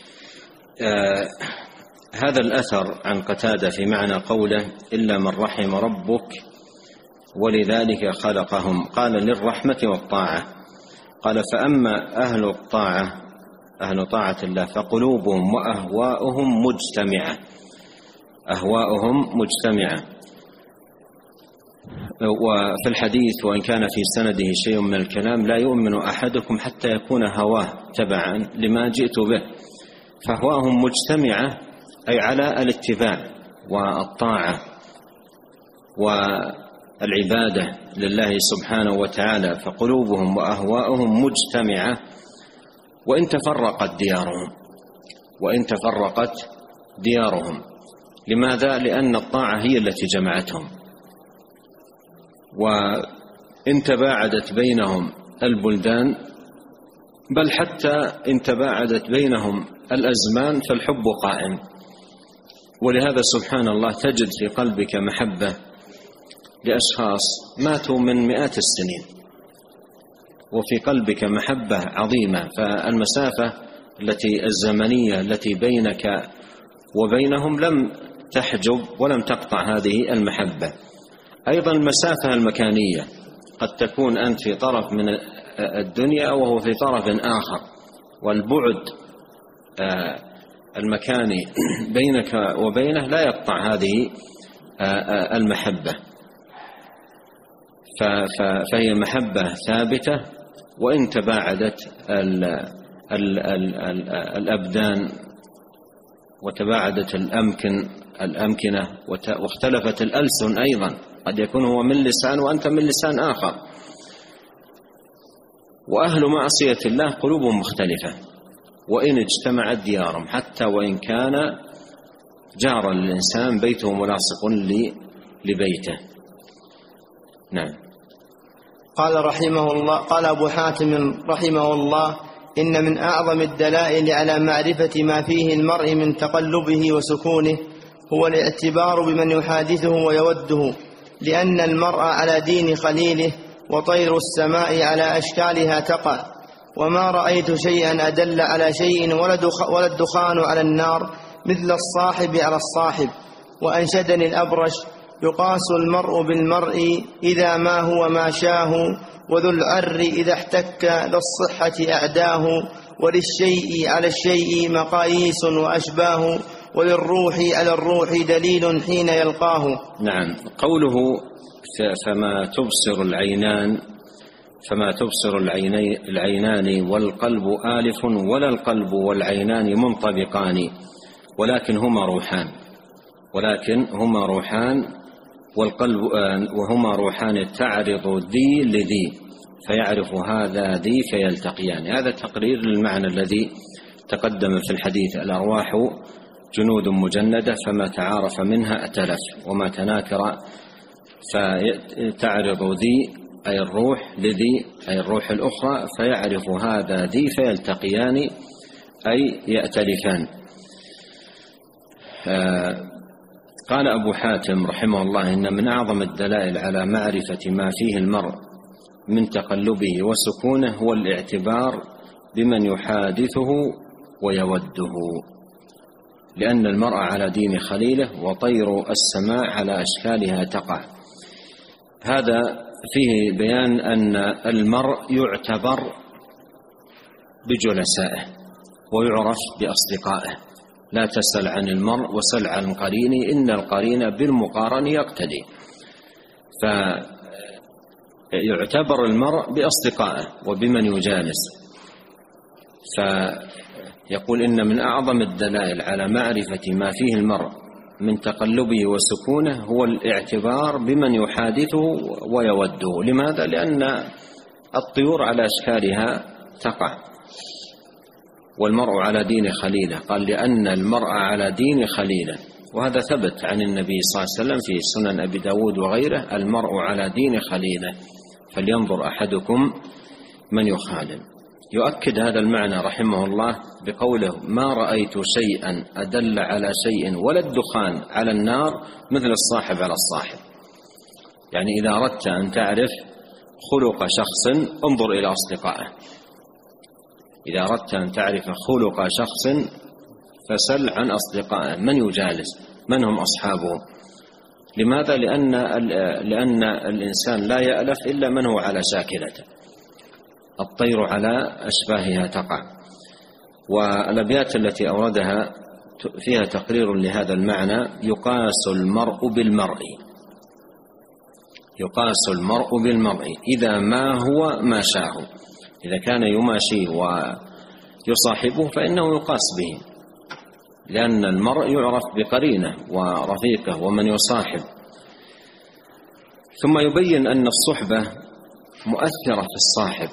هذا الأثر عن قتادة في معنى قوله: إلا من رحم ربك ولذلك خلقهم، قال للرحمة والطاعة. قال: فأما أهل طاعة الله فقلوبهم وأهواؤهم مجتمعة. وفي الحديث: وإن كان في سنده شيء من الكلام لا يؤمن أحدكم حتى يكون هواه تبعا لما جئت به. فأهواؤهم مجتمعة أي على الاتباع والطاعة والعبادة لله سبحانه وتعالى. فقلوبهم وأهواؤهم مجتمعة وإن تفرقت ديارهم. لماذا؟ لأن الطاعة هي التي جمعتهم، وإن تباعدت بينهم البلدان، بل حتى إن تباعدت بينهم الأزمان، فالحب قائم. ولهذا سبحان الله تجد في قلبك محبة لأشخاص ماتوا من مئات السنين، وفي قلبك محبة عظيمة، فالمسافة الزمنية التي بينك وبينهم لم تحجب ولم تقطع هذه المحبة. أيضا المسافة المكانية، قد تكون أنت في طرف من الدنيا وهو في طرف آخر، والبعد المكاني بينك وبينه لا يقطع هذه المحبة، فهي محبة ثابتة وإن تباعدت الأبدان وتباعدت الأمكنة واختلفت الألسن أيضا، قد يكون هو من لسان وأنت من لسان آخر. وأهل معصية الله قلوبهم مختلفة وإن اجتمعت ديارهم، حتى وإن كان جار الإنسان بيته ملاصق لبيته. نعم. قال رحمه الله: قال أبو حاتم رحمه الله: إن من أعظم الدلائل على معرفة ما فيه المرء من تقلبه وسكونه هو الاعتبار بمن يحادثه ويوده، لأن المرء على دين خليله، وطير السماء على أشكالها تقع، وما رأيت شيئا أدل على شيء ولا الدخان على النار مثل الصاحب على الصاحب. وأنشدني الأبرش: يقاس المرء بالمرء إذا ما هو ما شاه، وذو العر إذا احتك للصحة أعداه، وللشيء على الشيء مقاييس وأشباه، وللروح على الروح دليل حين يلقاه. نعم. قوله فما تبصر العينان والقلب آلف، ولا القلب والعينان منطبقان، ولكن هما روحان والقلب وهما روحان تعرض ذي لذي، فيعرف هذا ذي فيلتقيان. هذا تقرير للمعنى الذي تقدم في الحديث: الأرواح جنود مجندة، فما تعارف منها ائتلف، وما تناكر فتعرض ذي أي الروح لذي أي الروح الأخرى، فيعرف هذا ذي فيلتقيان أي يأتلفان. قال أبو حاتم رحمه الله: إن من أعظم الدلائل على معرفة ما فيه المرء من تقلبه وسكونه هو الاعتبار بمن يحادثه ويوده، لأن المرء على دين خليله، وطير السماء على أشكالها تقع. هذا فيه بيان أن المرء يعتبر بجلسائه ويعرف بأصدقائه. لا تسل عن المرء وسل عن قرينه، إن القرين بالمقارن يقتدي. فيعتبر المرء بأصدقائه وبمن يجالس. فيقول: إن من أعظم الدلائل على معرفة ما فيه المرء من تقلبه وسكونه هو الاعتبار بمن يحادثه ويوده. لماذا؟ لأن الطيور على أشكالها تقع، والمرء على دين خليله. قال: لأن المرء على دين خليله، وهذا ثبت عن النبي صلى الله عليه وسلم في سنن أبي داود وغيره: المرء على دين خليله فلينظر أحدكم من يخالل. يؤكد هذا المعنى رحمه الله بقوله: ما رأيت شيئا أدل على شيء ولا الدخان على النار مثل الصاحب على الصاحب. يعني إذا أردت أن تعرف خلق شخص انظر إلى أصدقائه. إذا أردت أن تعرف خلق شخص فسل عن أصدقائه، من يجالس، من هم أصحابه. لماذا؟ لأن الإنسان لا يألف إلا من هو على شاكلته. الطير على أشباهها تقع. والأبيات التي أوردها فيها تقرير لهذا المعنى: يقاس المرء بالمرء، يقاس المرء بالمرء إذا ما هو ما شاه. إذا كان يماشيه ويصاحبه فإنه يقاس به، لأن المرء يعرف بقرينه ورفيقه ومن يصاحب. ثم يبين أن الصحبة مؤثرة في الصاحب،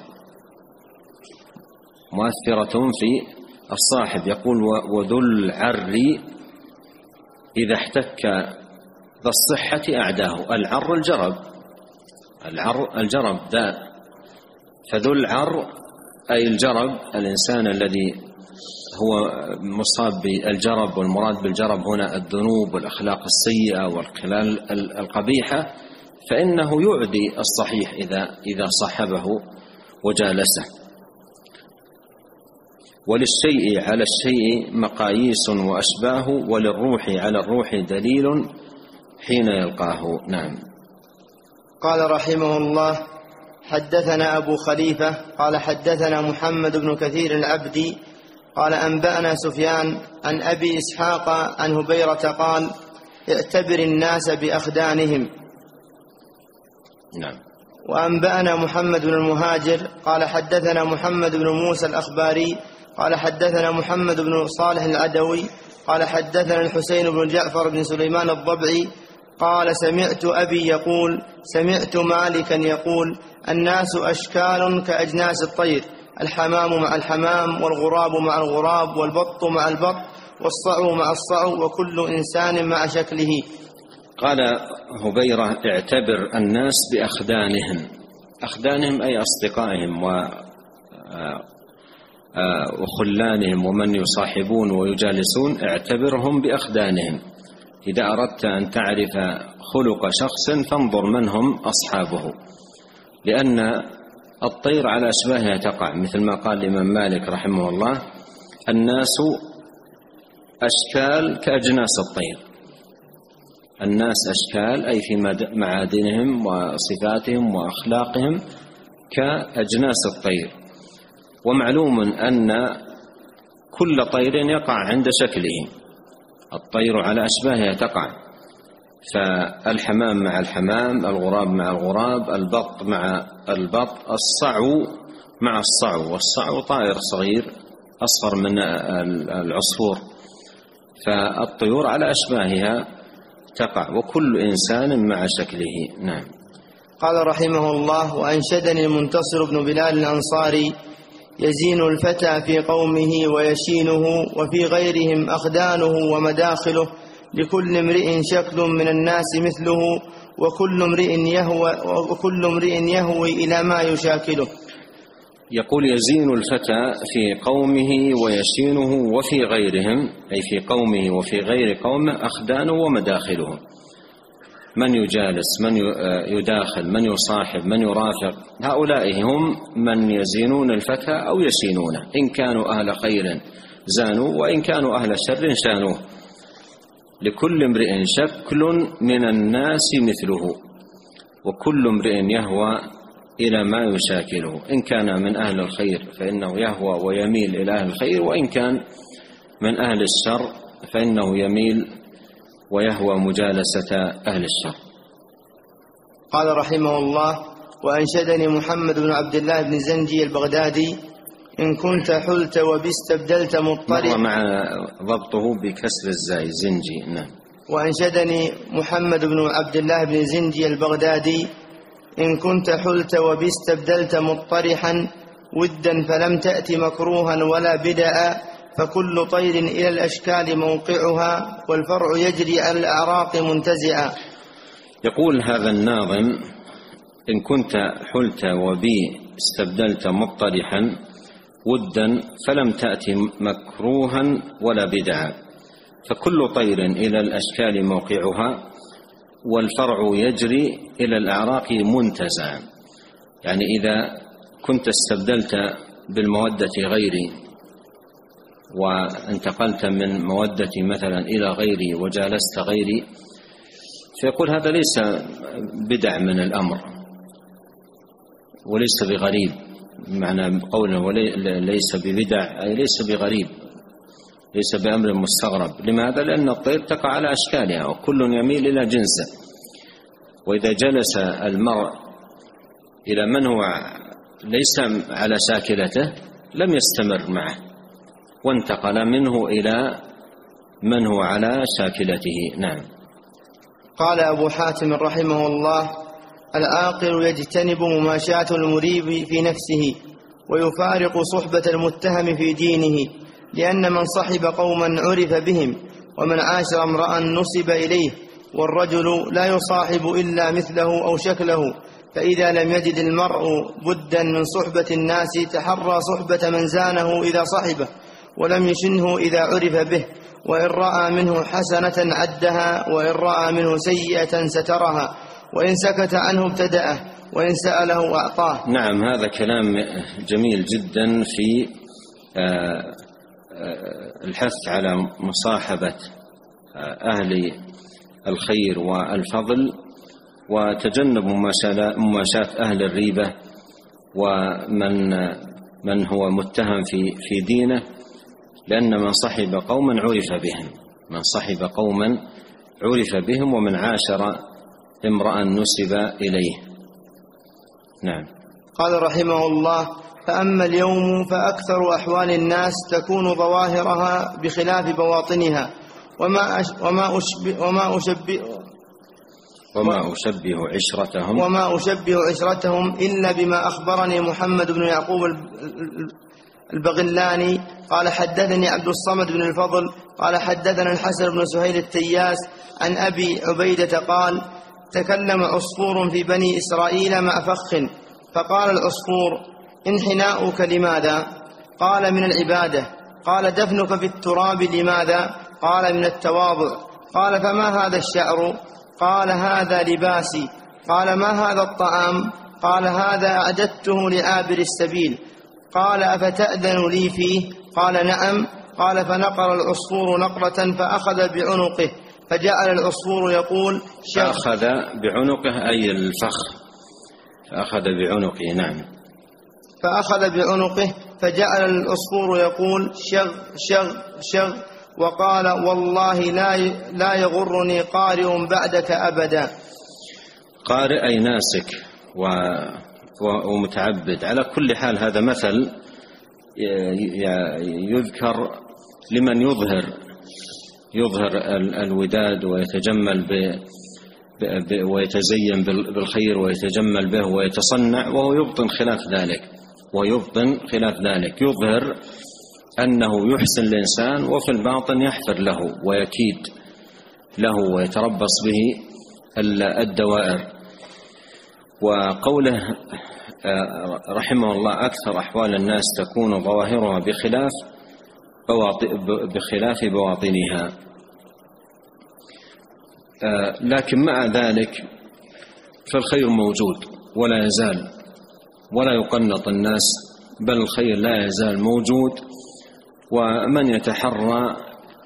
مؤثرة في الصاحب. يقول: وذو العر إذا احتك ذا الصحة أعداه. العر الجرب، العر الجرب داء. فذو العر أي الجرب، الإنسان الذي هو مصاب بالجرب، والمراد بالجرب هنا الذنوب والأخلاق السيئة والخلال القبيحة، فإنه يعدي الصحيح إذا صاحبه وجالسه. وللشيء على الشيء مقاييس وأشباه، وللروح على الروح دليل حين يلقاه. نعم. قال رحمه الله: حدثنا أبو خليفة قال حدثنا محمد بن كثير العبدي قال أنبأنا سفيان عن أبي إسحاق عن هبيرة قال: اعتبر الناس بأخدانهم. نعم. وأنبأنا محمد بن المهاجر قال حدثنا محمد بن موسى الأخباري قال حدثنا محمد بن صالح العدوي قال حدثنا الحسين بن جعفر بن سليمان الضبعي قال: سمعت أبي يقول: سمعت مالكا يقول: الناس أشكال كأجناس الطير، الحمام مع الحمام، والغراب مع الغراب، والبط مع البط، والصعو مع الصعو، وكل إنسان مع شكله. قال هبيرة: اعتبر الناس بأخدانهم. أخدانهم أي أصدقائهم وخلانهم ومن يصاحبون ويجالسون، اعتبرهم بأخدانهم. إذا أردت أن تعرف خلق شخص فانظر من هم أصحابه، لأن الطير على أشباهها تقع، مثل ما قال الإمام مالك رحمه الله: الناس أشكال كأجناس الطير. الناس أشكال أي في معادنهم وصفاتهم وأخلاقهم كأجناس الطير. ومعلوم أن كل طير يقع عند شكله، الطير على أشباهها تقع، فالحمام مع الحمام، الغراب مع الغراب، البط مع البط، الصعو مع الصعو، والصعو طائر صغير أصغر من العصفور. فالطيور على أشباهها تقع، وكل إنسان مع شكله. نعم. قال رحمه الله: وأنشدني المنتصر بن بلال الأنصاري: يزين الفتى في قومه ويشينه، وفي غيرهم أخدانه ومداخله، لكل امرئ شكل من الناس مثله، وكل امرئ يهوي إلى ما يشاكله. يقول يزين الفتى في قومه ويشينه وفي غيرهم، أي في قومه وفي غير قومه، أخدانه ومداخله، من يجالس، من يداخل، من يصاحب، من يرافق، هؤلاء هم من يزينون الفتى أو يشينونه، إن كانوا أهل خير زانوا، وإن كانوا أهل شر شانوه. لكل امرئ شكل من الناس مثله، وكل امرئ يهوى إلى ما يشاكله، إن كان من أهل الخير فإنه يهوى ويميل إلى أهل الخير، وإن كان من أهل الشر فإنه يميل ويهوى مجالسة أهل الشر. قال رحمه الله: وأنشدني محمد بن عبد الله بن زنجي البغدادي: إن كنت حلت وباستبدلت مضطربا، مع ضبطه بكسر الزاي زنجي. نعم. وأنشدني محمد بن عبد الله بن زنجي البغدادي: إن كنت حلت وباستبدلت مضطرحا ودا فلم تأت مكروها ولا بدأ، فكل طير إلى الأشكال موقعها، والفرع يجري على الأعراق منتزعا. يقول هذا الناظم: إن كنت حلت وبي استبدلت مضطرحا ودا فلم تأت مكروها ولا بدعا، فكل طير إلى الأشكال موقعها، والفرع يجري إلى الأعراق منتزعا. يعني إذا كنت استبدلت بالمودة غيري وانتقلت من مودتي مثلا إلى غيري وجالست غيري، فيقول هذا ليس بدع من الأمر وليس بغريب. معنى قوله ليس ببدع أي ليس بغريب، ليس بأمر مستغرب. لماذا؟ لأن الطير تقع على أشكالها وكل يميل إلى جنسه، وإذا جلس المرء إلى من هو ليس على شاكلته لم يستمر معه، وانتقل منه إلى من هو على شاكلته. نعم. قال أبو حاتم رحمه الله: العاقل يجتنب مماشاة المريب في نفسه، ويفارق صحبة المتهم في دينه، لأن من صحب قوما عرف بهم، ومن عاشر امرأ نصب إليه، والرجل لا يصاحب إلا مثله أو شكله، فإذا لم يجد المرء بدا من صحبة الناس تحرى صحبة من زانه إذا صحبه، ولم يشنه إذا عرف به، وإن رأى منه حسنة عدها، وإن رأى منه سيئة سترها، وإن سكت عنه ابتدأه، وإن سأله أعطاه. نعم، هذا كلام جميل جدا في الحث على مصاحبة أهل الخير والفضل، وتجنب مماشاة أهل الريبة ومن هو متهم في دينه، لأن من صحب قوما عرف بهم، من صحب قوما عرف بهم، ومن عاشر امرأ نسب إليه. نعم. قال رحمه الله: فأما اليوم فأكثر أحوال الناس تكون ظواهرها بخلاف بواطنها، وما أشبه عشرتهم إلا بما أخبرني محمد بن يعقوب البغلاني قال: حدثني عبد الصمد بن الفضل قال: حدثنا الحسن بن سهيل التياس عن أبي عبيدة قال: تكلم عصفور في بني إسرائيل مع فخ، فقال العصفور: انحناؤك لماذا؟ قال: من العبادة. قال: دفنك في التراب لماذا؟ قال: من التواضع. قال: فما هذا الشعر؟ قال: هذا لباسي. قال: ما هذا الطعام؟ قال: هذا أعددته لعابر السبيل. قال: أفتأذن لي فيه؟ قال: نعم. قال: فنقر العصفور نقرة فأخذ بعنقه، فجعل العصفور يقول: فأخذ بعنقه أي الفخ، فأخذ بعنقه. نعم. فأخذ بعنقه فجعل العصفور يقول: شغ شغ شغ، وقال: والله لا يغرني قارئ بعدك أبدا. قارئ أي ناسك ومتعبد. على كل حال هذا مثل يذكر لمن يظهر الوداد ويتجمل ويتزين بالخير ويتجمل به ويتصنع، وهو يبطن خلاف ذلك، ويبطن خلاف ذلك، يظهر أنه يحسن الإنسان وفي الباطن يحفر له ويكيد له ويتربص به الدوائر. وقوله رحمه الله أكثر أحوال الناس تكون ظواهرها بخلاف بواطنها، لكن مع ذلك فالخير موجود ولا يزال، ولا يقنط الناس، بل الخير لا يزال موجود، ومن يتحرى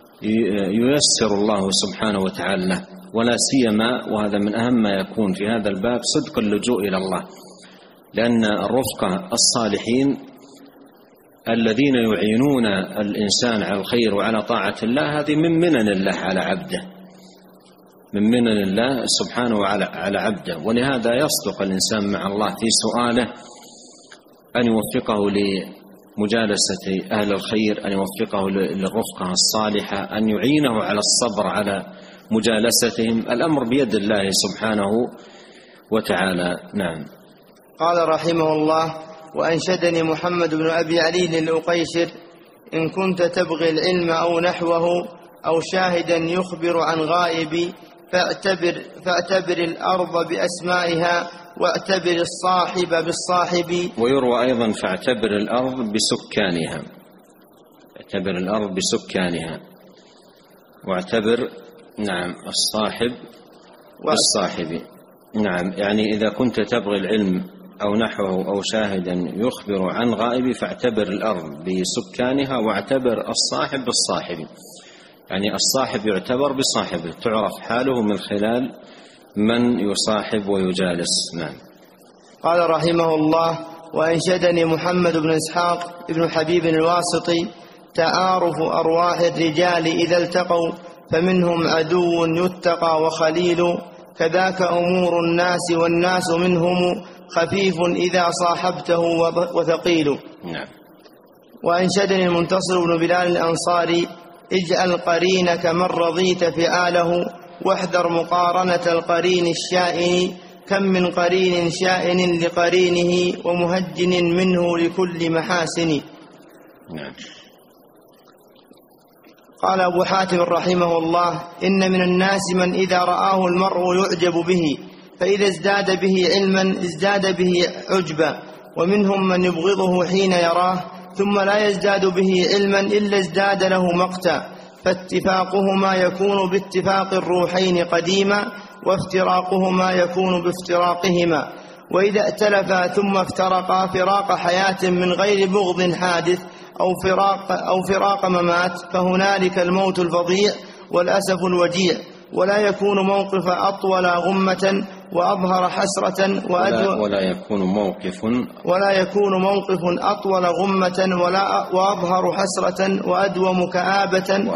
ييسر الله سبحانه وتعالى له، ولا سيما وهذا من أهم ما يكون في هذا الباب صدق اللجوء إلى الله، لأن الرفقة الصالحين الذين يعينون الإنسان على الخير وعلى طاعة الله هذه من منن الله على عبده، من منن الله سبحانه على عبده. ولهذا يصدق الإنسان مع الله في سؤاله أن يوفقه لمجالسة أهل الخير، أن يوفقه للرفقة الصالحة، أن يعينه على الصبر على مجالستهم. الأمر بيد الله سبحانه وتعالى. نعم. قال رحمه الله: وأنشدني محمد بن أبي علي الأقيشر: إن كنت تبغي العلم أو نحوه أو شاهدا يخبر عن غائب فاعتبر الأرض بأسمائها واعتبر الصاحب بالصاحب. ويروى أيضا: فاعتبر الأرض بسكانها، اعتبر الأرض بسكانها، واعتبر نعم الصاحب بالصاحب. نعم، يعني إذا كنت تبغي العلم أو نحوه أو شاهدا يخبر عن غائب فاعتبر الأرض بسكانها واعتبر الصاحب بالصاحب، يعني الصاحب يعتبر بصاحبه، تعرف حاله من خلال من يصاحب ويجالس. نعم. قال رحمه الله: وأنشدني محمد بن إسحاق بن حبيب الواسطي: تعارف أرواح الرجال إذا التقوا فمنهم عدو يتقى وخليل، كذاك أمور الناس والناس منهم خفيف إذا صاحبته وثقيل. نعم. وأنشدني المنتصر بن بلال الأنصاري: اجعل قرينك من رضيت فعاله واحذر مقارنة القرين الشائن، كم من قرين شائن لقرينه ومهجن منه لكل محاسن. نعم. قال أبو حاتم رحمه الله: إن من الناس من إذا رآه المرء يعجب به، فإذا ازداد به علما ازداد به عجبا، ومنهم من يبغضه حين يراه ثم لا يزداد به علما إلا ازداد له مقتا، فاتفاقهما يكون باتفاق الروحين قديما، وافتراقهما يكون بافتراقهما، وإذا ائتلفا ثم افترقا فراق حياة من غير بغض حادث أو فراق ممات، فهنالك الموت الفظيع والأسف الوجيع، ولا يكون موقف أطول غمة وأظهر حسرة ولا يكون موقف أطول غمة وأظهر حسرة وأدوم كآبة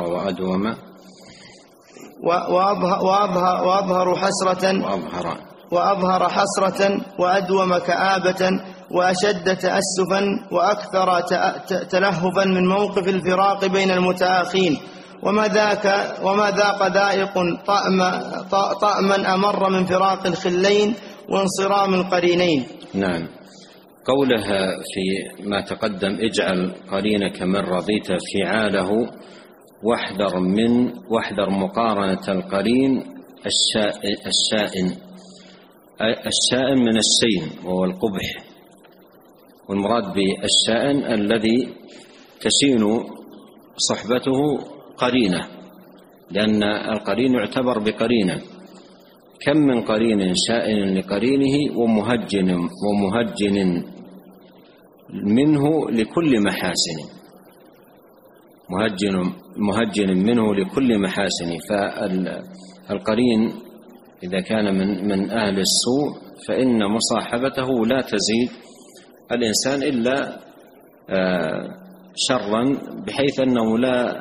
وأظهر حسرة وأدوم كآبة وأشد تأسفا وأكثر تلهفا من موقف الفراق بين المتآخين، وما ذاق ذائق طعما أمر من فراق الخلين وانصرام القرينين. نعم. قولها في ما تقدم: اجعل قرينك من رضيت فعاله واحذر مقارنة القرين الشائن من الشين وهو القبح، والمراد بالشائن الذي تشين صحبته قرينة، لأن القرين يعتبر بقرينة. كم من قرين شائن لقرينه ومهجن منه لكل محاسن، مهجن منه لكل محاسن. فالقرين إذا كان من أهل السوء فإن مصاحبته لا تزيد الإنسان إلا شرا، بحيث أنه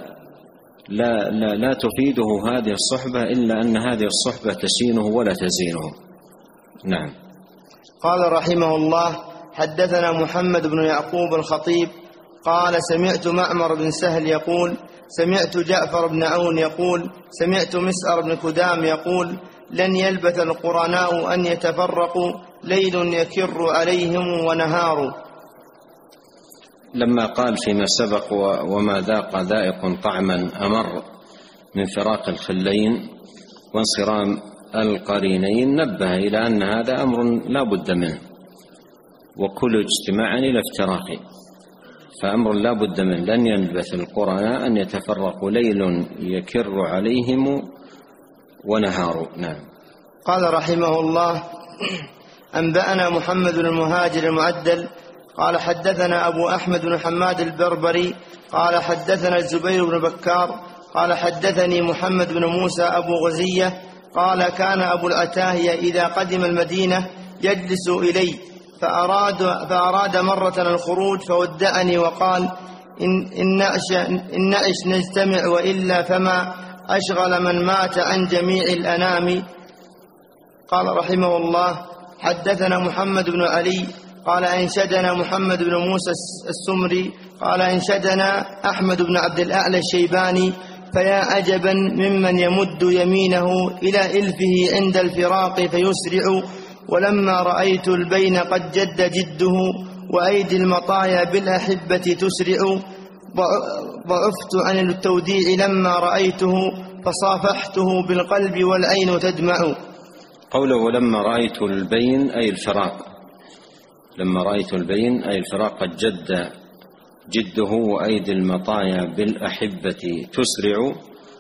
لا تفيده هذه الصحبة إلا أن هذه الصحبة تشينه ولا تزينه. نعم. قال رحمه الله: حدثنا محمد بن يعقوب الخطيب قال: سمعت معمر بن سهل يقول: سمعت جعفر بن عون يقول: سمعت مسعر بن كدام يقول: لن يلبث القرناء أن يتفرقوا، ليل يكر عليهم ونهار. لما قال فيما سبق وما ذاق ذائق طعما أمر من فراق الخلين وانصرام القرينين، نبه إلى أن هذا أمر لا بد منه، وكل اجتماع إلى افتراق، فأمر لا بد منه. لن يلبث القرناء أن يتفرقوا، ليل يكر عليهم ونهار. نعم. قال رحمه الله: أنبأنا محمد بن المهاجر المعدل قال حدثنا أبو أحمد بن حماد البربري قال حدثنا الزبير بن بكار قال حدثني محمد بن موسى أبو غزية قال كان أبو العتاهية إذا قدم المدينة يجلس إلي فأراد مرة الخروج فودعني وقال: إن نعش نجتمع وإلا فما أشغل من مات عن جميع الأنام. قال رحمه الله: حدثنا محمد بن علي قال أنشدنا محمد بن موسى السمري قال أنشدنا أحمد بن عبد الأعلى الشيباني: فيا عجبا ممن يمد يمينه إلى إلفه عند الفراق فيسرع، ولما رأيت البين قد جد جده وأيدي المطايا بالأحبة تسرع، ضعفت عن التوديع لما رأيته فصافحته بالقلب والعين تدمع. قوله ولما رأيت البين أي الفراق، لما رأيت البين أي الفراق قد جد جده وأيدي المطايا بالأحبة تسرع،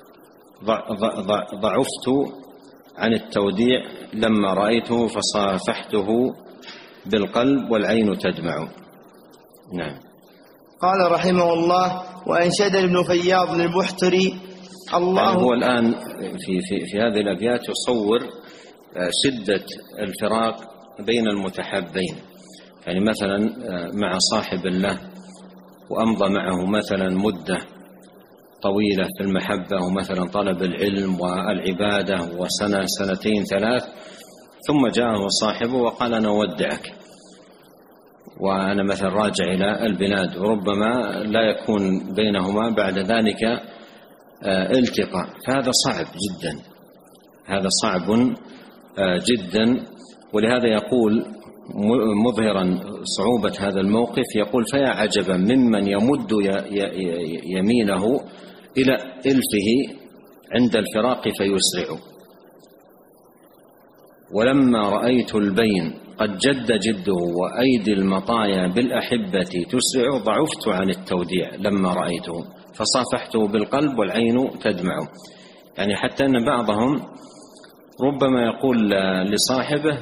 ضعفت عن التوديع لما رأيته فصافحته بالقلب والعين تدمع. نعم. قال رحمه الله: وأنشد ابن فياض البحتري الله. يعني هو الآن في هذه الأبيات يصور شدة الفراق بين المتحابين، يعني مثلا مع صاحب الله وأمضى معه مثلا مدة طويلة في المحبة ومثلا طلب العلم والعبادة وسنة سنتين ثلاث، ثم جاءه صاحبه وقال أنا أودعك وأنا مثلا راجع إلى البلاد، وربما لا يكون بينهما بعد ذلك التقاء، فهذا صعب جدا، هذا صعب جدا. ولهذا يقول مظهرا صعوبة هذا الموقف، يقول فيا عجبا ممن يمد يمينه إلى إلفه عند الفراق فيسرع، ولما رأيت البين قد جد جده وأيدي المطايا بالأحبة تسرع، ضعفت عن التوديع لما رأيته فصافحته بالقلب والعين تدمع. يعني حتى أن بعضهم ربما يقول لصاحبه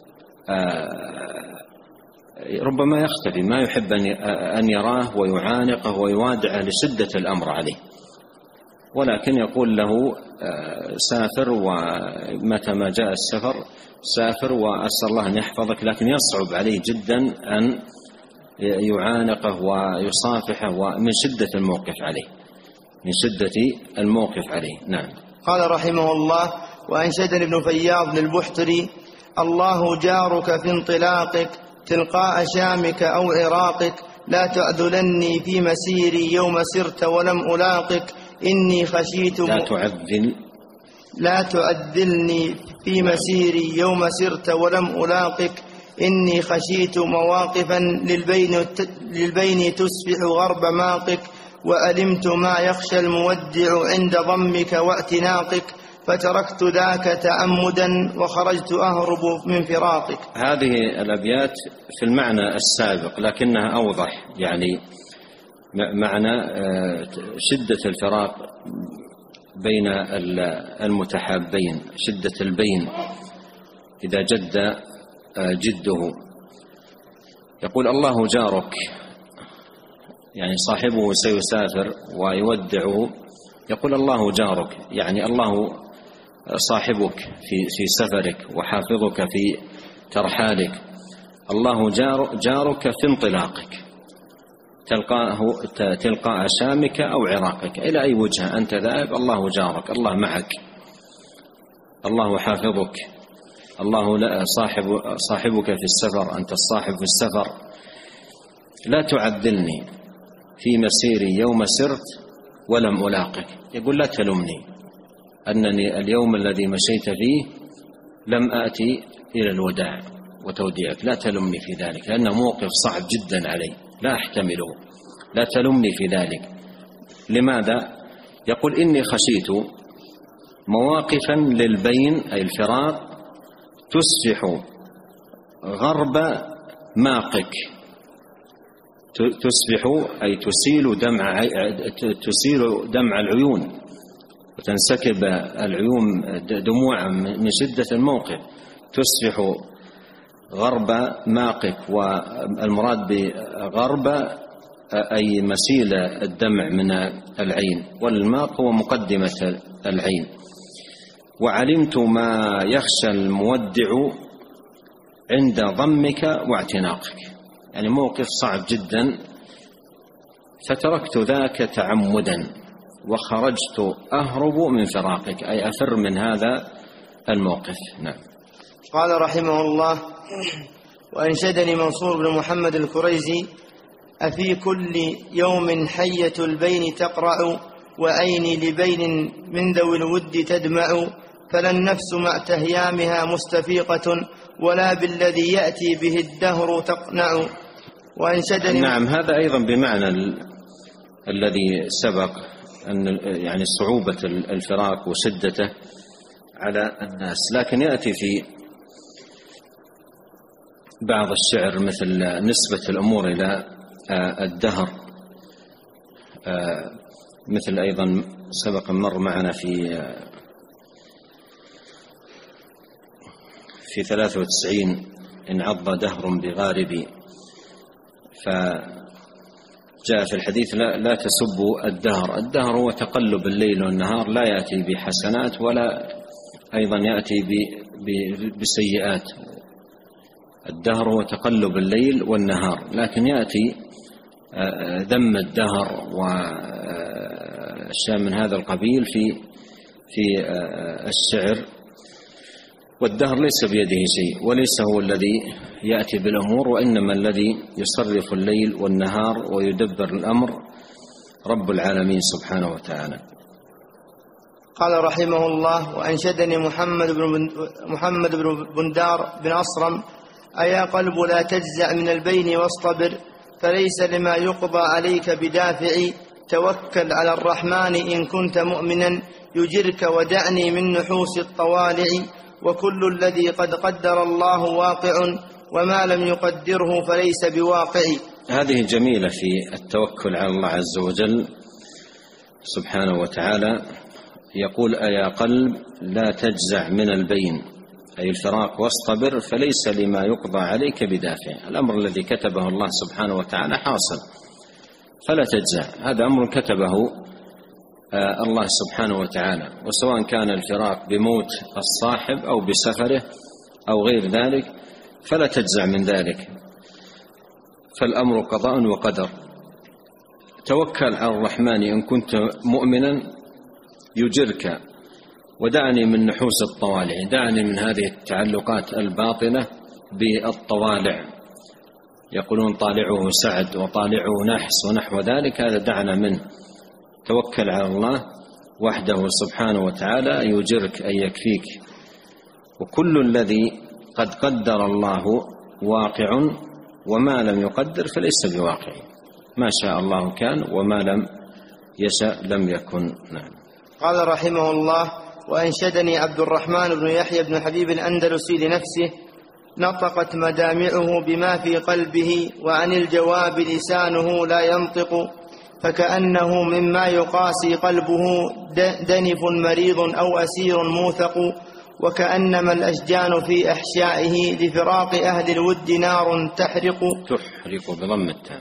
ربما يختفي، ما يحب أن يراه ويعانقه ويوادعه لشدة الأمر عليه، ولكن يقول له سافر، ومتى ما جاء السفر سافر وأسأل الله أن يحفظك، لكن يصعب عليه جدا أن يعانقه ويصافحه ومن شدة الموقف عليه، من شدة الموقف عليه. نعم. قال رحمه الله: وأنشدني ابن فياض للبحتري الله جارك في انطلاقك تلقاء شامك أو عراقك، لا تعذلني في مسيري يوم سرت ولم ألاقك، إني خشيت لا تعذلني في مسيري يوم سرت ولم ألاقك، إني خشيت مواقفا للبين تسبح غرب ماقك، وألمت ما يخشى المودع عند ضمك واعتناقك، فتركت ذاك تعمدا وخرجت أهرب من فراقك. هذه الأبيات في المعنى السابق لكنها أوضح، يعني معنى شدة الفراق بين المتحابين، شدة البين إذا جد جده. يقول الله جارك، يعني صاحبه سيسافر ويودعه، يقول الله جارك، يعني الله صاحبك في سفرك وحافظك في ترحالك، الله جارك في انطلاقك تلقاء شامك أو عراقك، إلى أي وجهة أنت ذاهب الله جارك، الله معك، الله حافظك، الله صاحبك في السفر، أنت الصاحب في السفر. لا تعذلني في مسيري يوم سرت ولم ألاقك، يقول لا تلمني أنني اليوم الذي مشيت فيه لم آتي إلى الوداع وتوديعك، لا تلمني في ذلك، لأنه موقف صعب جدا علي. لا أحتمله، لا تلمني في ذلك. لماذا؟ يقول إني خشيت مواقفا للبين أي الفراق تسفح غرب ماقك، تسفح أي تسيل دمع العيون وتنسكب العيون دموعا من شدة الموقف. تسفح غرب ماقك، والمراد بغرب أي مسيل الدمع من العين، والماق هو مقدمة العين. وعلمت ما يخشى المودع عند ضمك واعتناقك، يعني موقف صعب جدا، فتركت ذاك تعمدا وخرجت أهرب من فراقك، أي أفر من هذا الموقف. نعم. قال رحمه الله: وأنشدني منصور بن محمد الكريزي: أفي كل يوم حية البين تقرع، وعيني لبين من ذوي الود تدمع، فلا النفس مع تهيامها مستفيقة، ولا بالذي يأتي به الدهر تقنع. وأنشدني. نعم، هذا أيضا بمعنى الذي سبق، أن يعني صعوبة الفراق وشدته على الناس، لكن يأتي في بعض الشعر مثل نسبة الأمور إلى الدهر، مثل أيضا سبق مر معنا في 93: إن عض دهر بغاربي. فجاء في الحديث: لا تسبوا الدهر هو تقلب الليل والنهار، لا يأتي بحسنات ولا أيضا يأتي بسيئات. الدهر هو تقلب الليل والنهار، لكن يأتي ذم الدهر وأشياء من هذا القبيل في الشعر. والدهر ليس بيده شيء، وليس هو الذي يأتي بالأمور، وإنما الذي يصرف الليل والنهار ويدبر الأمر رب العالمين سبحانه وتعالى. قال رحمه الله: وأنشدني محمد بن بندار بن أصرم: أيا قلب لا تجزع من البين واصطبر، فليس لما يقضى عليك بدافع، توكل على الرحمن إن كنت مؤمنا، يجرك ودعني من نحوس الطوالع، وكل الذي قد قدر الله واقع، وما لم يقدره فليس بواقع. هذه جميلة في التوكل على الله عز وجل سبحانه وتعالى. يقول: أيا قلب لا تجزع من البين أي الفراق واصطبر، فليس لما يقضى عليك بدافع. الأمر الذي كتبه الله سبحانه وتعالى حاصل، فلا تجزع، هذا أمر كتبه الله سبحانه وتعالى، وسواء كان الفراق بموت الصاحب أو بسفره أو غير ذلك فلا تجزع من ذلك، فالأمر قضاء وقدر. توكل على الرحمن إن كنت مؤمنا يجرك، ودعني من نحوس الطوالع، دعني من هذه التعلقات الباطلة بالطوالع، يقولون طالعه سعد وطالعه نحس ونحو ذلك، هذا دعنا منه. توكل على الله وحده سبحانه وتعالى يجرك أي يكفيك، وكل الذي قد قدر الله واقع، وما لم يقدر فليس بواقع. ما شاء الله كان، وما لم يشاء لم يكن. نعم. قال رحمه الله: وأنشدني عبد الرحمن بن يحيى بن حبيب الأندلسي لنفسه: نطقت مدامعه بما في قلبه، وعن الجواب لسانه لا ينطق، فكأنه مما يقاسي قلبه دنف مريض أو أسير موثق، وكأنما الأشجان في أحشائه لفراق أهل الود نار تحرق بضم التاء.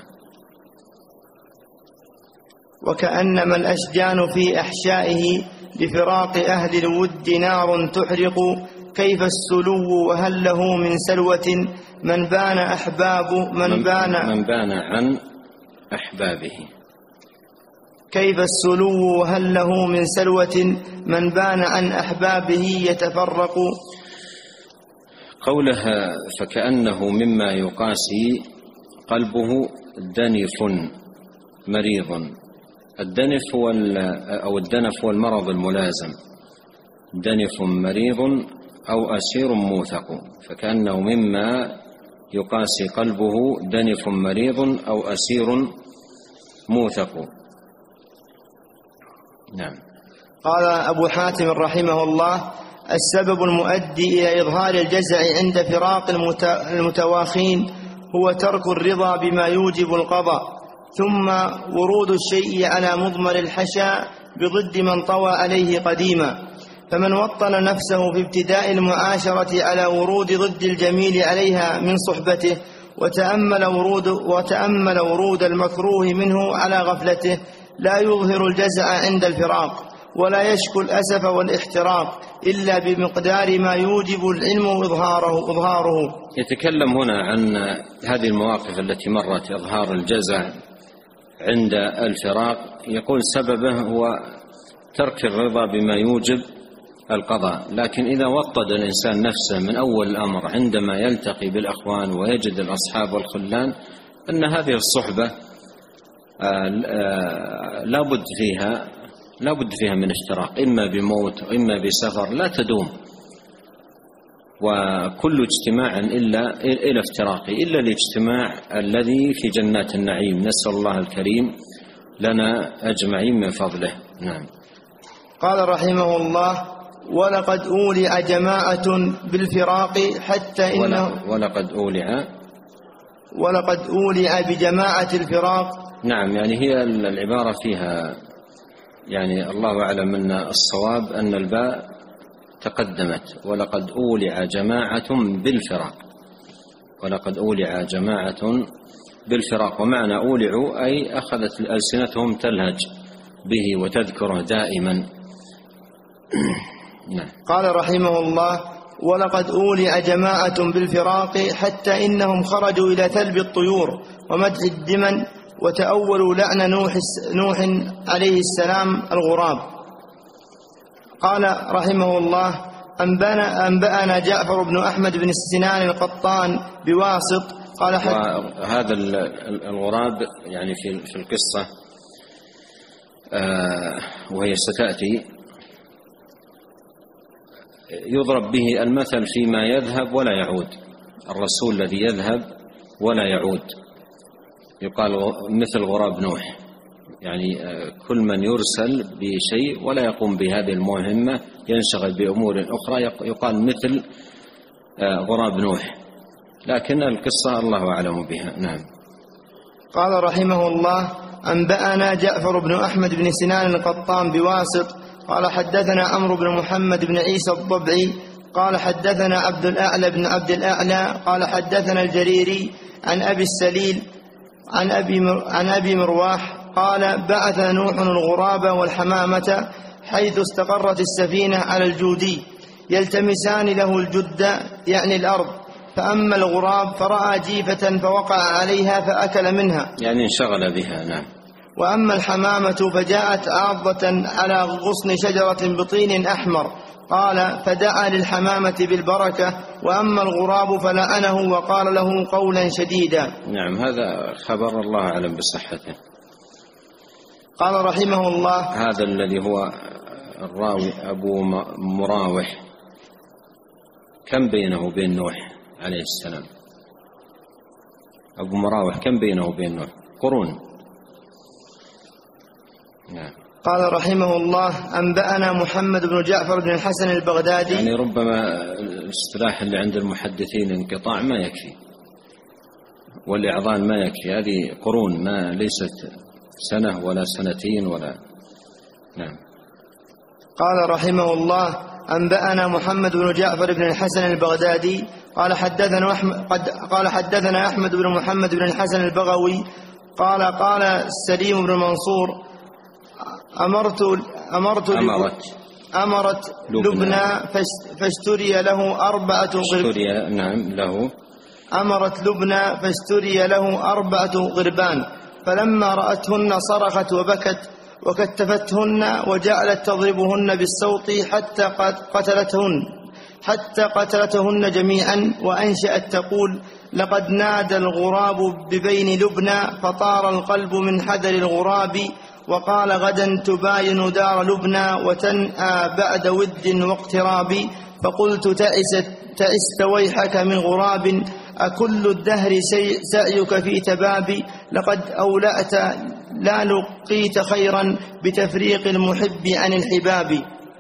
وكأنما الأشجان في أحشائه لفراق أهل الود نار تحرق، كيف السلو وهل له من سلوة، من بان عن أحبابه. كيف السلو وهل له من سلوة، من بان عن أحبابه يتفرق. قولها فكأنه مما يقاسي قلبه دنف مريض. الدنف أو الدنف هو المرض الملازم، دنف مريض أو أسير موثق، فكأنه مما يقاسي قلبه دنف مريض أو أسير موثق. نعم. قال أبو حاتم رحمه الله: السبب المؤدي إلى إظهار الجزع عند فراق المتواخين هو ترك الرضا بما يوجب القضاء، ثم ورود الشيء على مضمر الحشا بضد من طوى عليه قديما. فمن وطن نفسه في ابتداء المعاشرة على ورود ضد الجميل عليها من صحبته، وتأمل ورود المكروه منه على غفلته، لا يظهر الجزع عند الفراق، ولا يشكو الأسف والاحتراق إلا بمقدار ما يوجب العلم إظهاره. يتكلم هنا عن هذه المواقف التي مرت، إظهار الجزع عند الفراق. يقول سببه هو ترك الرضا بما يوجب القضاء، لكن إذا وطد الإنسان نفسه من أول الأمر عندما يلتقي بالأخوان ويجد الأصحاب والخلان أن هذه الصحبة لا بد فيها من افتراق، إما بموت وإما بسفر، لا تدوم، وكل اجتماع إلى افتراق إلا الاجتماع الذي في جنات النعيم. نسأل الله الكريم لنا أجمعين من فضله. نعم. قال رحمه الله: ولقد أولع جماعة بالفراق حتى إنه ولقد أولع بجماعة الفراق. نعم، يعني هي العبارة فيها يعني الله أعلم أن الصواب أن الباء تقدمت، ولقد أولع جماعة بالفراق، ولقد أولع جماعة بالفراق، ومعنى أولعوا أي أخذت ألسنتهم تلهج به وتذكره دائما. نعم. قال رحمه الله: ولقد أولع جماعة بالفراق حتى إنهم خرجوا إلى ثلب الطيور ومدح الدمن، وتأولوا لعن نوح عليه السلام الغراب. قال رحمه الله: أنبأنا جعفر بن أحمد بن سنان القطان بواسط قال هذا الغراب يعني في القصة وهي ستأتي يضرب به المثل فيما يذهب ولا يعود، الرسول الذي يذهب ولا يعود يقال مثل غراب نوح، يعني كل من يرسل بشيء ولا يقوم بهذه المهمة ينشغل بأمور أخرى يقال مثل غراب نوح، لكن القصة الله أعلم بها. نعم. قال رحمه الله: أنبأنا جعفر بن أحمد بن سنان القطان بواسط قال حدثنا عمرو بن محمد بن عيسى الضبعي قال حدثنا عبد الأعلى بن عبد الأعلى قال حدثنا الجريري عن أبي السليل عن أبي مرواح قال: بعث نوح الغراب والحمامة حيث استقرت السفينة على الجودي يلتمسان له الجد يعني الأرض، فأما الغراب فرأى جيفة فوقع عليها فأكل منها، يعني انشغل بها. نعم. وأما الحمامة فجاءت عاضة على غصن شجرة بطين أحمر، قال: فدعا للحمامة بالبركة، وأما الغراب فلعنه وقال له قولا شديدا. نعم، هذا خبر الله أعلم بصحته. قال رحمه الله: هذا الذي هو الراوي أبو مراوح كم بينه وبين نوح عليه السلام؟ أبو مراوح كم بينه وبين نوح؟ قرون. نعم. قال رحمه الله: أنبأنا محمد بن جعفر بن الحسن البغدادي. يعني ربما الاصطلاح اللي عند المحدثين انقطاع ما يكفي، والإعضان ما يكفي، هذه قرون ما ليست سنة ولا سنتين ولا. نعم. قال رحمه الله: أنبأنا محمد بن جعفر بن الحسن البغدادي قال حدثنا أحمد بن محمد بن الحسن البغوي قال سليم بن منصور: أمرت لبنى فاشتري له 4 غربان. نعم له. أمرت لبنى فاشتري له 4 غربان، فلما رأتهن صرخت وبكت وكتفتهن وجعلت تضربهن بالصوت حتى قتلتهن جميعا، وأنشأت تقول: لقد نادى الغراب ببين لبنى فطار القلب من حذر الغراب، وقال: غدا تباين دار لبنى وتنأى بعد ود واقتراب، فقلت: تعست ويحك من غراب أكل الدهر سعيك في تبابي لقد أولأت لا لقيت خيرا بتفريق المحب عن الحباب.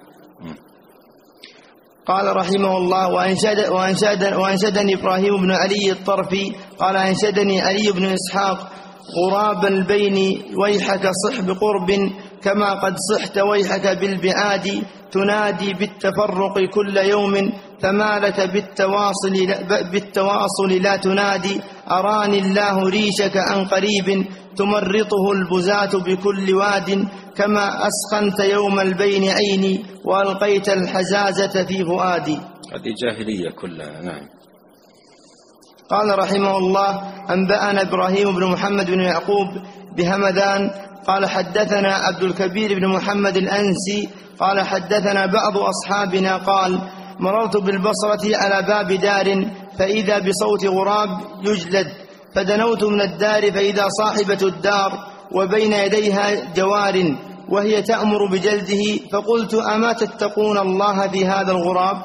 قال رحمه الله: وأنشدني إبراهيم بن علي الطرفي قال: أنشدني علي بن إسحاق: غراب البين ويحك صح بقرب كما قد صحت ويحك بالبعاد، تنادي بالتفرق كل يوم فما لك بالتواصل لا تنادي، أراني الله ريشك عن قريب تمرطه البزاة بكل واد، كما أسخنت يوم البين عيني وألقيت الحزازة في فؤادي. هذه جاهلية كلها. نعم. قال رحمه الله: أنبأنا إبراهيم بن محمد بن يعقوب بهمدان قال: حدثنا عبد الكبير بن محمد الأنسي قال: حدثنا بعض أصحابنا قال: مررت بالبصرة على باب دار فإذا بصوت غراب يجلد، فدنوت من الدار فإذا صاحبة الدار وبين يديها جوار وهي تأمر بجلده، فقلت: أما تتقون الله في هذا الغراب؟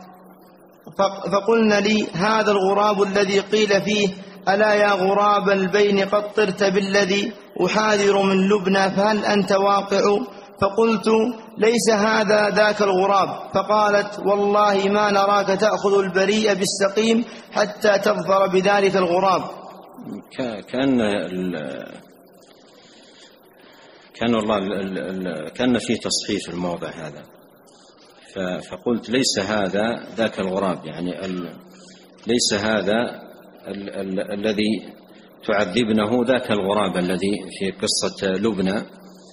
فقلنا لي: هذا الغراب الذي قيل فيه: ألا يا غراب البين قد طرت بالذي أحاذر من لبنى فهل أنت واقع؟ فقلت: ليس هذا ذاك الغراب. فقالت: والله ما نراك تأخذ البريء بالسقيم حتى تظفر بذلك الغراب. كان في تصحيف الموضع هذا، فقلت: ليس هذا ذاك الغراب، يعني ليس هذا الذي تعذبنه ذاك الغراب الذي في قصة لبنى.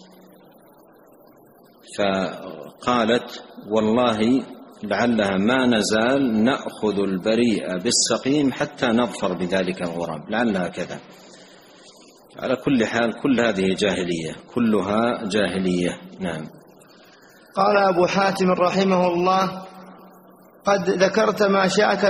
فقالت: والله لعلها ما نزال نأخذ البريء بالسقيم حتى نظفر بذلك الغراب، لعلها كذا. على كل حال كل هذه جاهلية، كلها جاهلية. نعم. قال أبو حاتم رحمه الله: قد ذكرت ما شاكل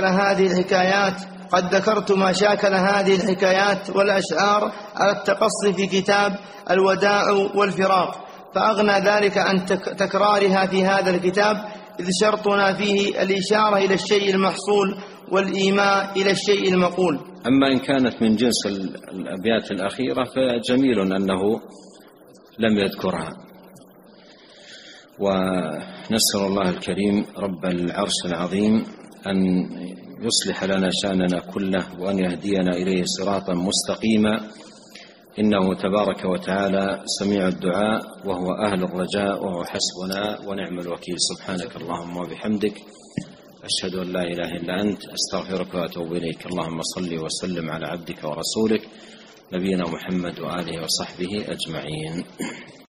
هذه الحكايات والأشعار على التقصي في كتاب الوداع والفراق، فأغنى ذلك عن تكرارها في هذا الكتاب، إذ شرطنا فيه الإشارة إلى الشيء المحصول والإيماء إلى الشيء المقول. أما إن كانت من جنس الأبيات الأخيرة فجميل أنه لم يذكرها. ونسأل الله الكريم رب العرش العظيم أن يصلح لنا شأننا كله وأن يهدينا إليه صراطا مستقيما، إنه تبارك وتعالى سميع الدعاء وهو أهل الرجاء وهو حسبنا ونعم الوكيل. سبحانك اللهم وبحمدك، أشهد أن لا إله إلا أنت، أستغفرك وأتوب إليك. اللهم صل وسلم على عبدك ورسولك نبينا محمد وآله وصحبه أجمعين.